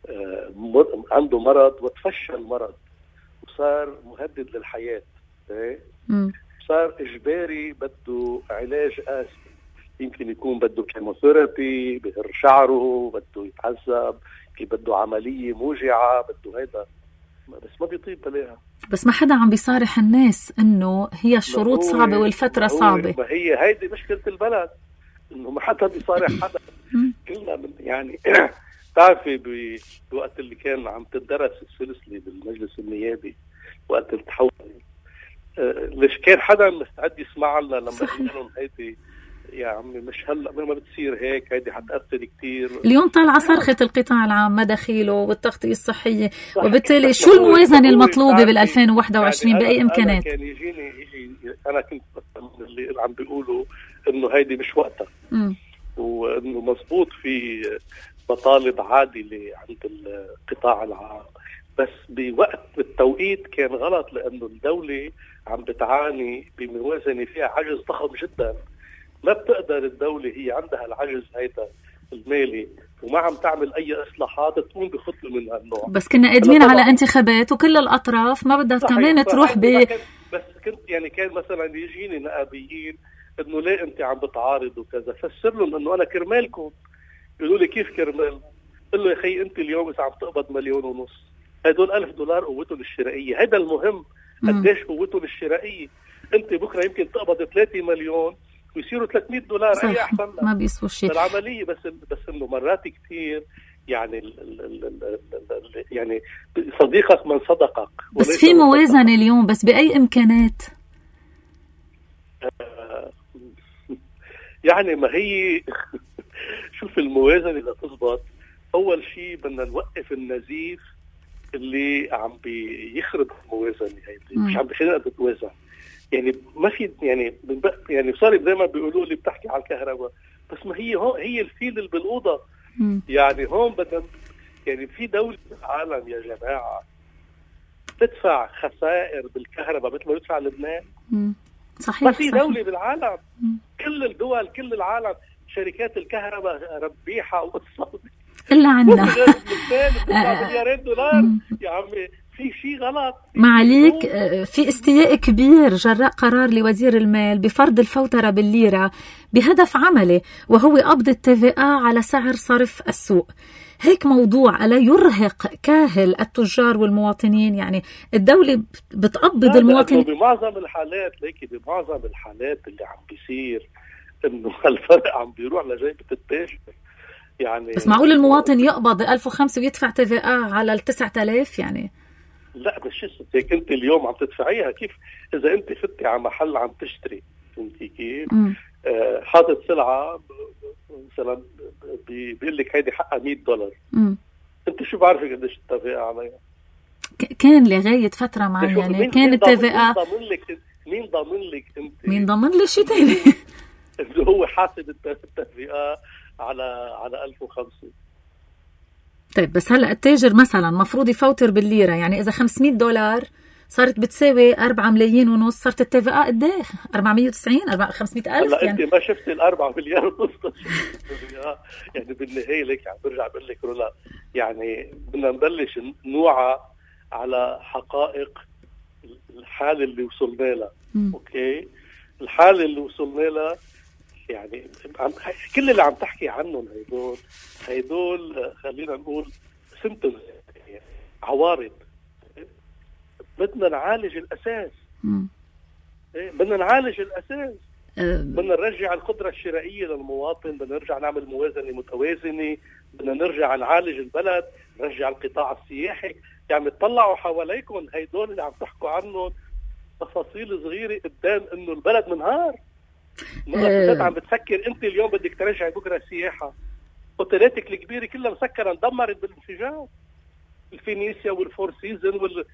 آه عنده مرض وتفشى المرض وصار مهدد للحياة، ايه؟ صار إجباري بده علاج قاسي، يمكن يكون بده كيموثيرابي، بهر شعره، بده يتعذب، بده عملية موجعة، بده هيدا، بس ما بيطيب بلاها. بس ما حدا عم بيصارح الناس إنه هي الشروط صعبة والفترة صعبة. ما هي هيدي مشكلة البلد، إنه ما حدا بيصارح حدا. كلنا يعني تعرفي بوقت اللي كان عم تدرس السلسلة بالمجلس النيابي وقت التحول، آه ليش كان حدا مستعد يسمع لنا لما قلنا لهم هيدي يا عمي مش هلا ما بتصير هيك، هيدي حتأثر كتير. اليوم طالعة صرخة القطاع العام مداخيله والتغطية الصحية، وبالتالي شو الموازنة المطلوبة بال ألفين وواحد وعشرين يعني بأي إمكانات؟ كان يجيني يجي أنا كنت اللي عم بيقولوا إنه هيدي مش وقتها، وإنه مزبوط في مطالب عادلة عند القطاع العام، بس بوقت التوقيت كان غلط، لأنه الدولة عم بتعاني بموازنة فيها عجز ضخم جدا. ما بتقدر الدولة هي عندها العجز هيدا المالي وما عم تعمل أي إصلاحات تقوم بخطوة من هالنوع. بس كنا قادمين على انتخابات وكل الأطراف ما بدها كمان تروح ب بس كنت يعني كان مثلا يجيني نقابيين إنه ليه أنت عم بتعارض وكذا، فسر لهم إنه أنا كرمالكم. يقولوا لي كيف كرمال؟ قل له يا أخي أنت اليوم إذا عم تقبض مليون ونص، هدول ألف دولار قوتهم الشرائية، هذا المهم قديش قوتهم الشرائية. أنت بكرة يمكن تقبض ثلاثة مليون ويصيروا ثلاثمية دولار، أي أحسن لك. ما بيسوى شيء العملية. بس بس إنه مرات كتير يعني ال ال ال ال ال يعني صديقك من صدقك. بس في موازنة اليوم، بس بأي إمكانات؟ يعني ما هي شوف الموازنة إذا تزبط، أول شيء بدنا نوقف النزيف اللي عم بيخرب الموازنه هيدي، مش عم بيخلينا تتوازن. يعني ما في يعني يعني صار زي ما بيقولوا لي بتحكي على الكهرباء، بس ما هي هون هي الفيل اللي بالاوضه. يعني هون بدنا يعني في دوله بالعالم يا جماعه تدفع خسائر بالكهرباء مثل ما يدفع لبنان؟ مم. صحيح. ما في صحيح. دوله بالعالم. مم. كل الدول كل العالم شركات الكهرباء ربيحه واقتصاد الا عنا مليارين دولار. يا عمي في شيء غلط. معاليك في استياء كبير جراء قرار لوزير المال بفرض الفوترة بالليرة بهدف عملي، وهو قبض التي في آ على سعر صرف السوق. هيك موضوع ألا يرهق كاهل التجار والمواطنين؟ يعني الدولة بتقبض المواطن بمعظم الحالات. ليكي بمعظم الحالات اللي عم بيصير إنه الفرق عم بيروح لجيبة التاجر. يعني بس معقول المواطن يقبض ألف وخمسة ويدفع تي في آ على التسعة آلاف؟ يعني لا مش هيك. انت اليوم عم تدفعيها كيف اذا انت فتي على محل عم تشتري، فهمتي كيف؟ آه حاطط سلعه مثلا بيقول لك هيدي حقها مية دولار. مم. انت شو بعرفك قديش التي عليها؟ كان لغايه فتره معينه كان التي في آ مين ضامن لك انت؟ مين ضامن لي شيء ثاني؟ اللي هو حاسب التي في آ على على ألف وخمسة. طيب بس هلا التاجر مثلا مفروض يفوتر بالليره، يعني اذا خمسمية دولار صارت بتساوي أربعة ملايين ونص، صارت التي في آ قد ايه؟ أربعمية وتسعين خمسمية ألف. هلا يعني انت ما شفت الأربعة مليار ونص يعني بالنهايه ليك عم برجع بقول لك رولا، يعني بدنا نبلش نوعى على حقائق الحاله اللي وصلنا لها. اوكي الحاله اللي وصلنا لها يعني كل اللي عم تحكي عنهم هيدول هيدول خلينا نقول سيمبتومز، عوارض. بدنا نعالج الأساس. بدنا نعالج الأساس. بدنا نرجع القدرة الشرائية للمواطن، بدنا نرجع نعمل موازنة متوازنة، بدنا نرجع نعالج البلد، نرجع القطاع السياحي. يعني تطلعوا حواليكم هيدول اللي عم تحكوا عنهم تفاصيل صغيرة قدام انه البلد منهار. أه عم بتفكر انت اليوم بدك ترجع بكره السياحه، اوتيلاتك الكبيره كلها مسكره اندمرت بالانفجار، الفينيسيا والفور سيزون وال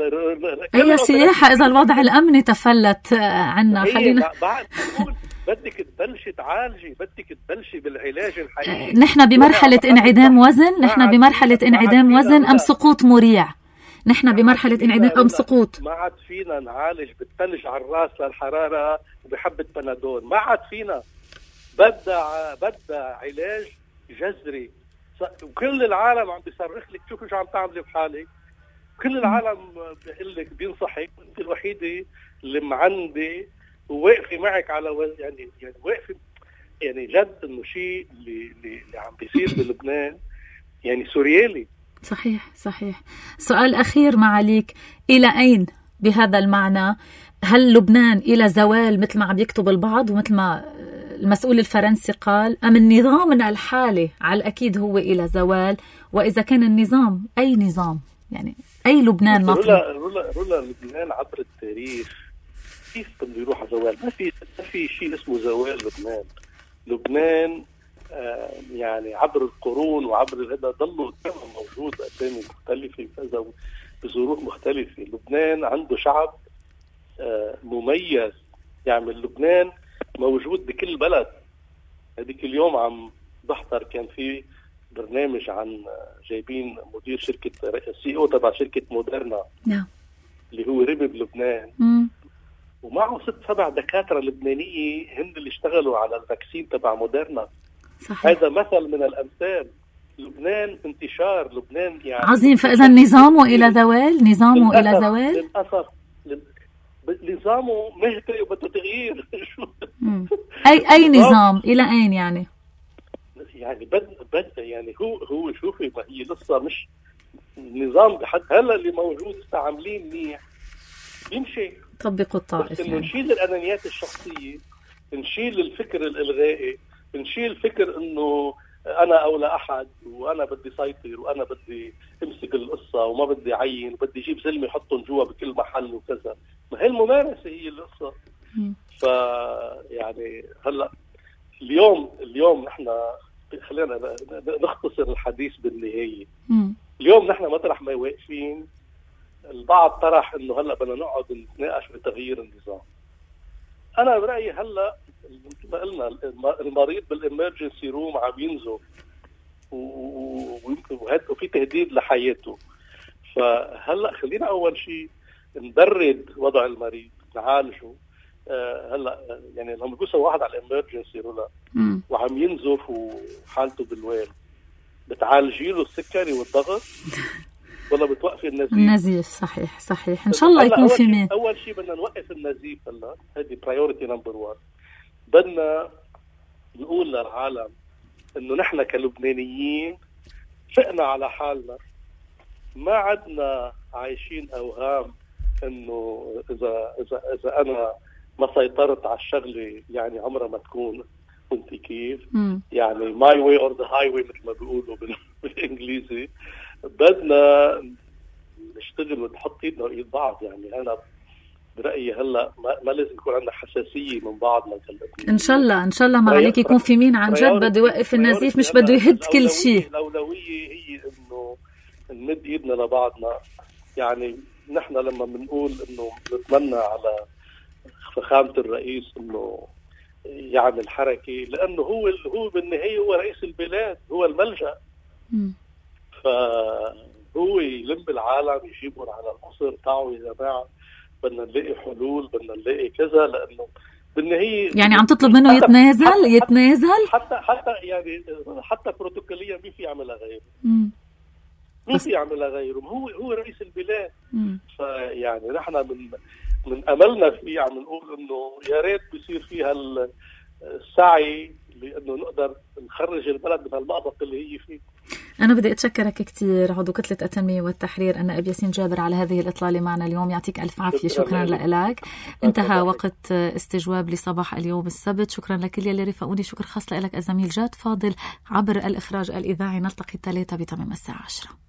اي سياحه اذا الوضع الامني تفلت عنا. خلينا بعد نقول بدك تبلشي تعالجي، بدك تبلشي بالعلاج الحقيقي. نحن بمرحله انعدام وزن، نحن بمرحله انعدام وزن ام سقوط مريع؟ نحن بمرحلة انعدام أم سقوط. ما عاد فينا نعالج بالثلج على الراس للحرارة وبحبة بنادول، ما عاد فينا. بدها بدها علاج جذري. وكل العالم عم بيصرخ لك شوفي شو عم تعملي بحالك، كل العالم بيقول لك بينصحك، انت الوحيدة اللي معندة وواقفة معك على وز... يعني يعني واقفة يعني جد انه شيء اللي اللي عم بيصير بلبنان يعني سوريالي. صحيح صحيح. سؤال أخير معاليك، إلى أين بهذا المعنى؟ هل لبنان إلى زوال مثل ما عم يكتب البعض ومثل ما المسؤول الفرنسي قال، أم النظام الحالي على الأكيد هو إلى زوال؟ وإذا كان النظام أي نظام؟ يعني أي لبنان نطلب؟ رولا رولا رولا لبنان عبر التاريخ كيف بده يروح على زوال؟ ما في ما في شيء اسمه زوال لبنان. لبنان آه يعني عبر القرون وعبر هذا ضلوا موجود أسامي مختلفة كذا بظروف مختلفة. لبنان عنده شعب آه مميز يعمل. لبنان موجود بكل بلد. هذيك اليوم عم بحضر كان في برنامج عن جايبين مدير شركة سي او تبع شركة موديرنا نعم اللي هو ربي بلبنان مم. ومعه ست سبع دكاترة لبنانية هن اللي اشتغلوا على الفاكسين تبع موديرنا. صحيح. هذا مثل من الأمثال. لبنان انتشار لبنان يعني عظيم. فإذا نظامه إلى زوال، نظامه إلى زوال للأسف. نظامه مهتري وبده تغيير. أي أي نظام إلى أين يعني؟ يعني بد بد يعني هو هو شوفي ما هي لسه مش نظام بحد هلا اللي موجود استعملين منيح يمشي. طبقوا الطائف. بس إنه يعني نشيل الأنانيات الشخصية، نشيل الفكر الإلغائي، نشيل فكر إنه أنا أولى أحد وأنا بدي سيطر وأنا بدي أمسك القصة وما بدي عين وبدي أجيب زلمة يحطهم جوا بكل محل وكذا. ما هي الممارسة هي القصة. ف يعني هلا اليوم اليوم نحن خلينا نختصر الحديث بالنهاية. اليوم نحن مطرح ما واقفين البعض طرح انه هلا بدنا نقعد نتناقش بتغيير النظام. انا برايي هلا مثل ما قلنا المريض بالامرجنسي روم عم ينزف وفي تهديد لحياته. فهلا خلينا اول شيء نبرد وضع المريض نعالجه. أه هلا يعني لما بيوصل واحد على الامرجنسي رولا وعم ينزف وحالته بالويل، بتعالجي له السكري والضغط ولا بتوقفي النزيف؟ النزيف صحيح صحيح. ان شاء الله يكون في مين. اول شيء بدنا نوقف النزيف. هلا هذه برايورتي نمبر واحد. بدنا نقول للعالم انه نحن كلبنانيين فقنا على حالنا، ما عدنا عايشين اوهام انه اذا اذا اذا انا ما سيطرت على الشغله يعني عمرها ما تكون. كنت كيف م. يعني ماي واي اور ذا هاي واي مثل ما بيقولوا بالانجليزي. بدنا نشتغل ونحط ايدنا وايد بعض. يعني انا برايي هلا ما, ما لازم يكون عندنا حساسيه من بعضنا. ان شاء الله ان شاء الله ما عليك يكون في مين عن جد بده يوقف النزيف، مش بده يهد كل شيء. الاولويه هي انه نمد ايدنا لبعضنا. يعني نحن لما بنقول انه نتمنى على فخامه الرئيس انه يعمل حركه، لانه هو هو بالنهايه هو رئيس البلاد، هو الملجأ. م. فهو يلم العالم يجيبهم على القصر تعالوا يا جماعه بدنا نلاقي حلول، بدنا نلاقي كذا، لانه بالنهايه يعني عم تطلب منه حتى يتنازل حتى يتنازل حتى حتى يعني حتى بروتوكوليا مين في يعملها غيره؟ مين في يعملها غيره؟ هو هو رئيس البلاد. مم. فيعني نحن من من املنا فيه عم نقول انه يا ريت بيصير فيها السعي لانه نقدر نخرج البلد من المأزق اللي هي فيه. أنا بدي أتشكرك كثير عضو كتلة التنمية والتحرير النائب ياسين جابر على هذه الإطلالة معنا اليوم. يعطيك ألف عافية. شكرا لك. انتهى وقت استجواب لصباح اليوم السبت. شكرا لكل يلي رفقوني. شكر خاص لك الزميل جاد فاضل عبر الإخراج الإذاعي. نلتقي الثلاثة بتمام الساعة عشرة.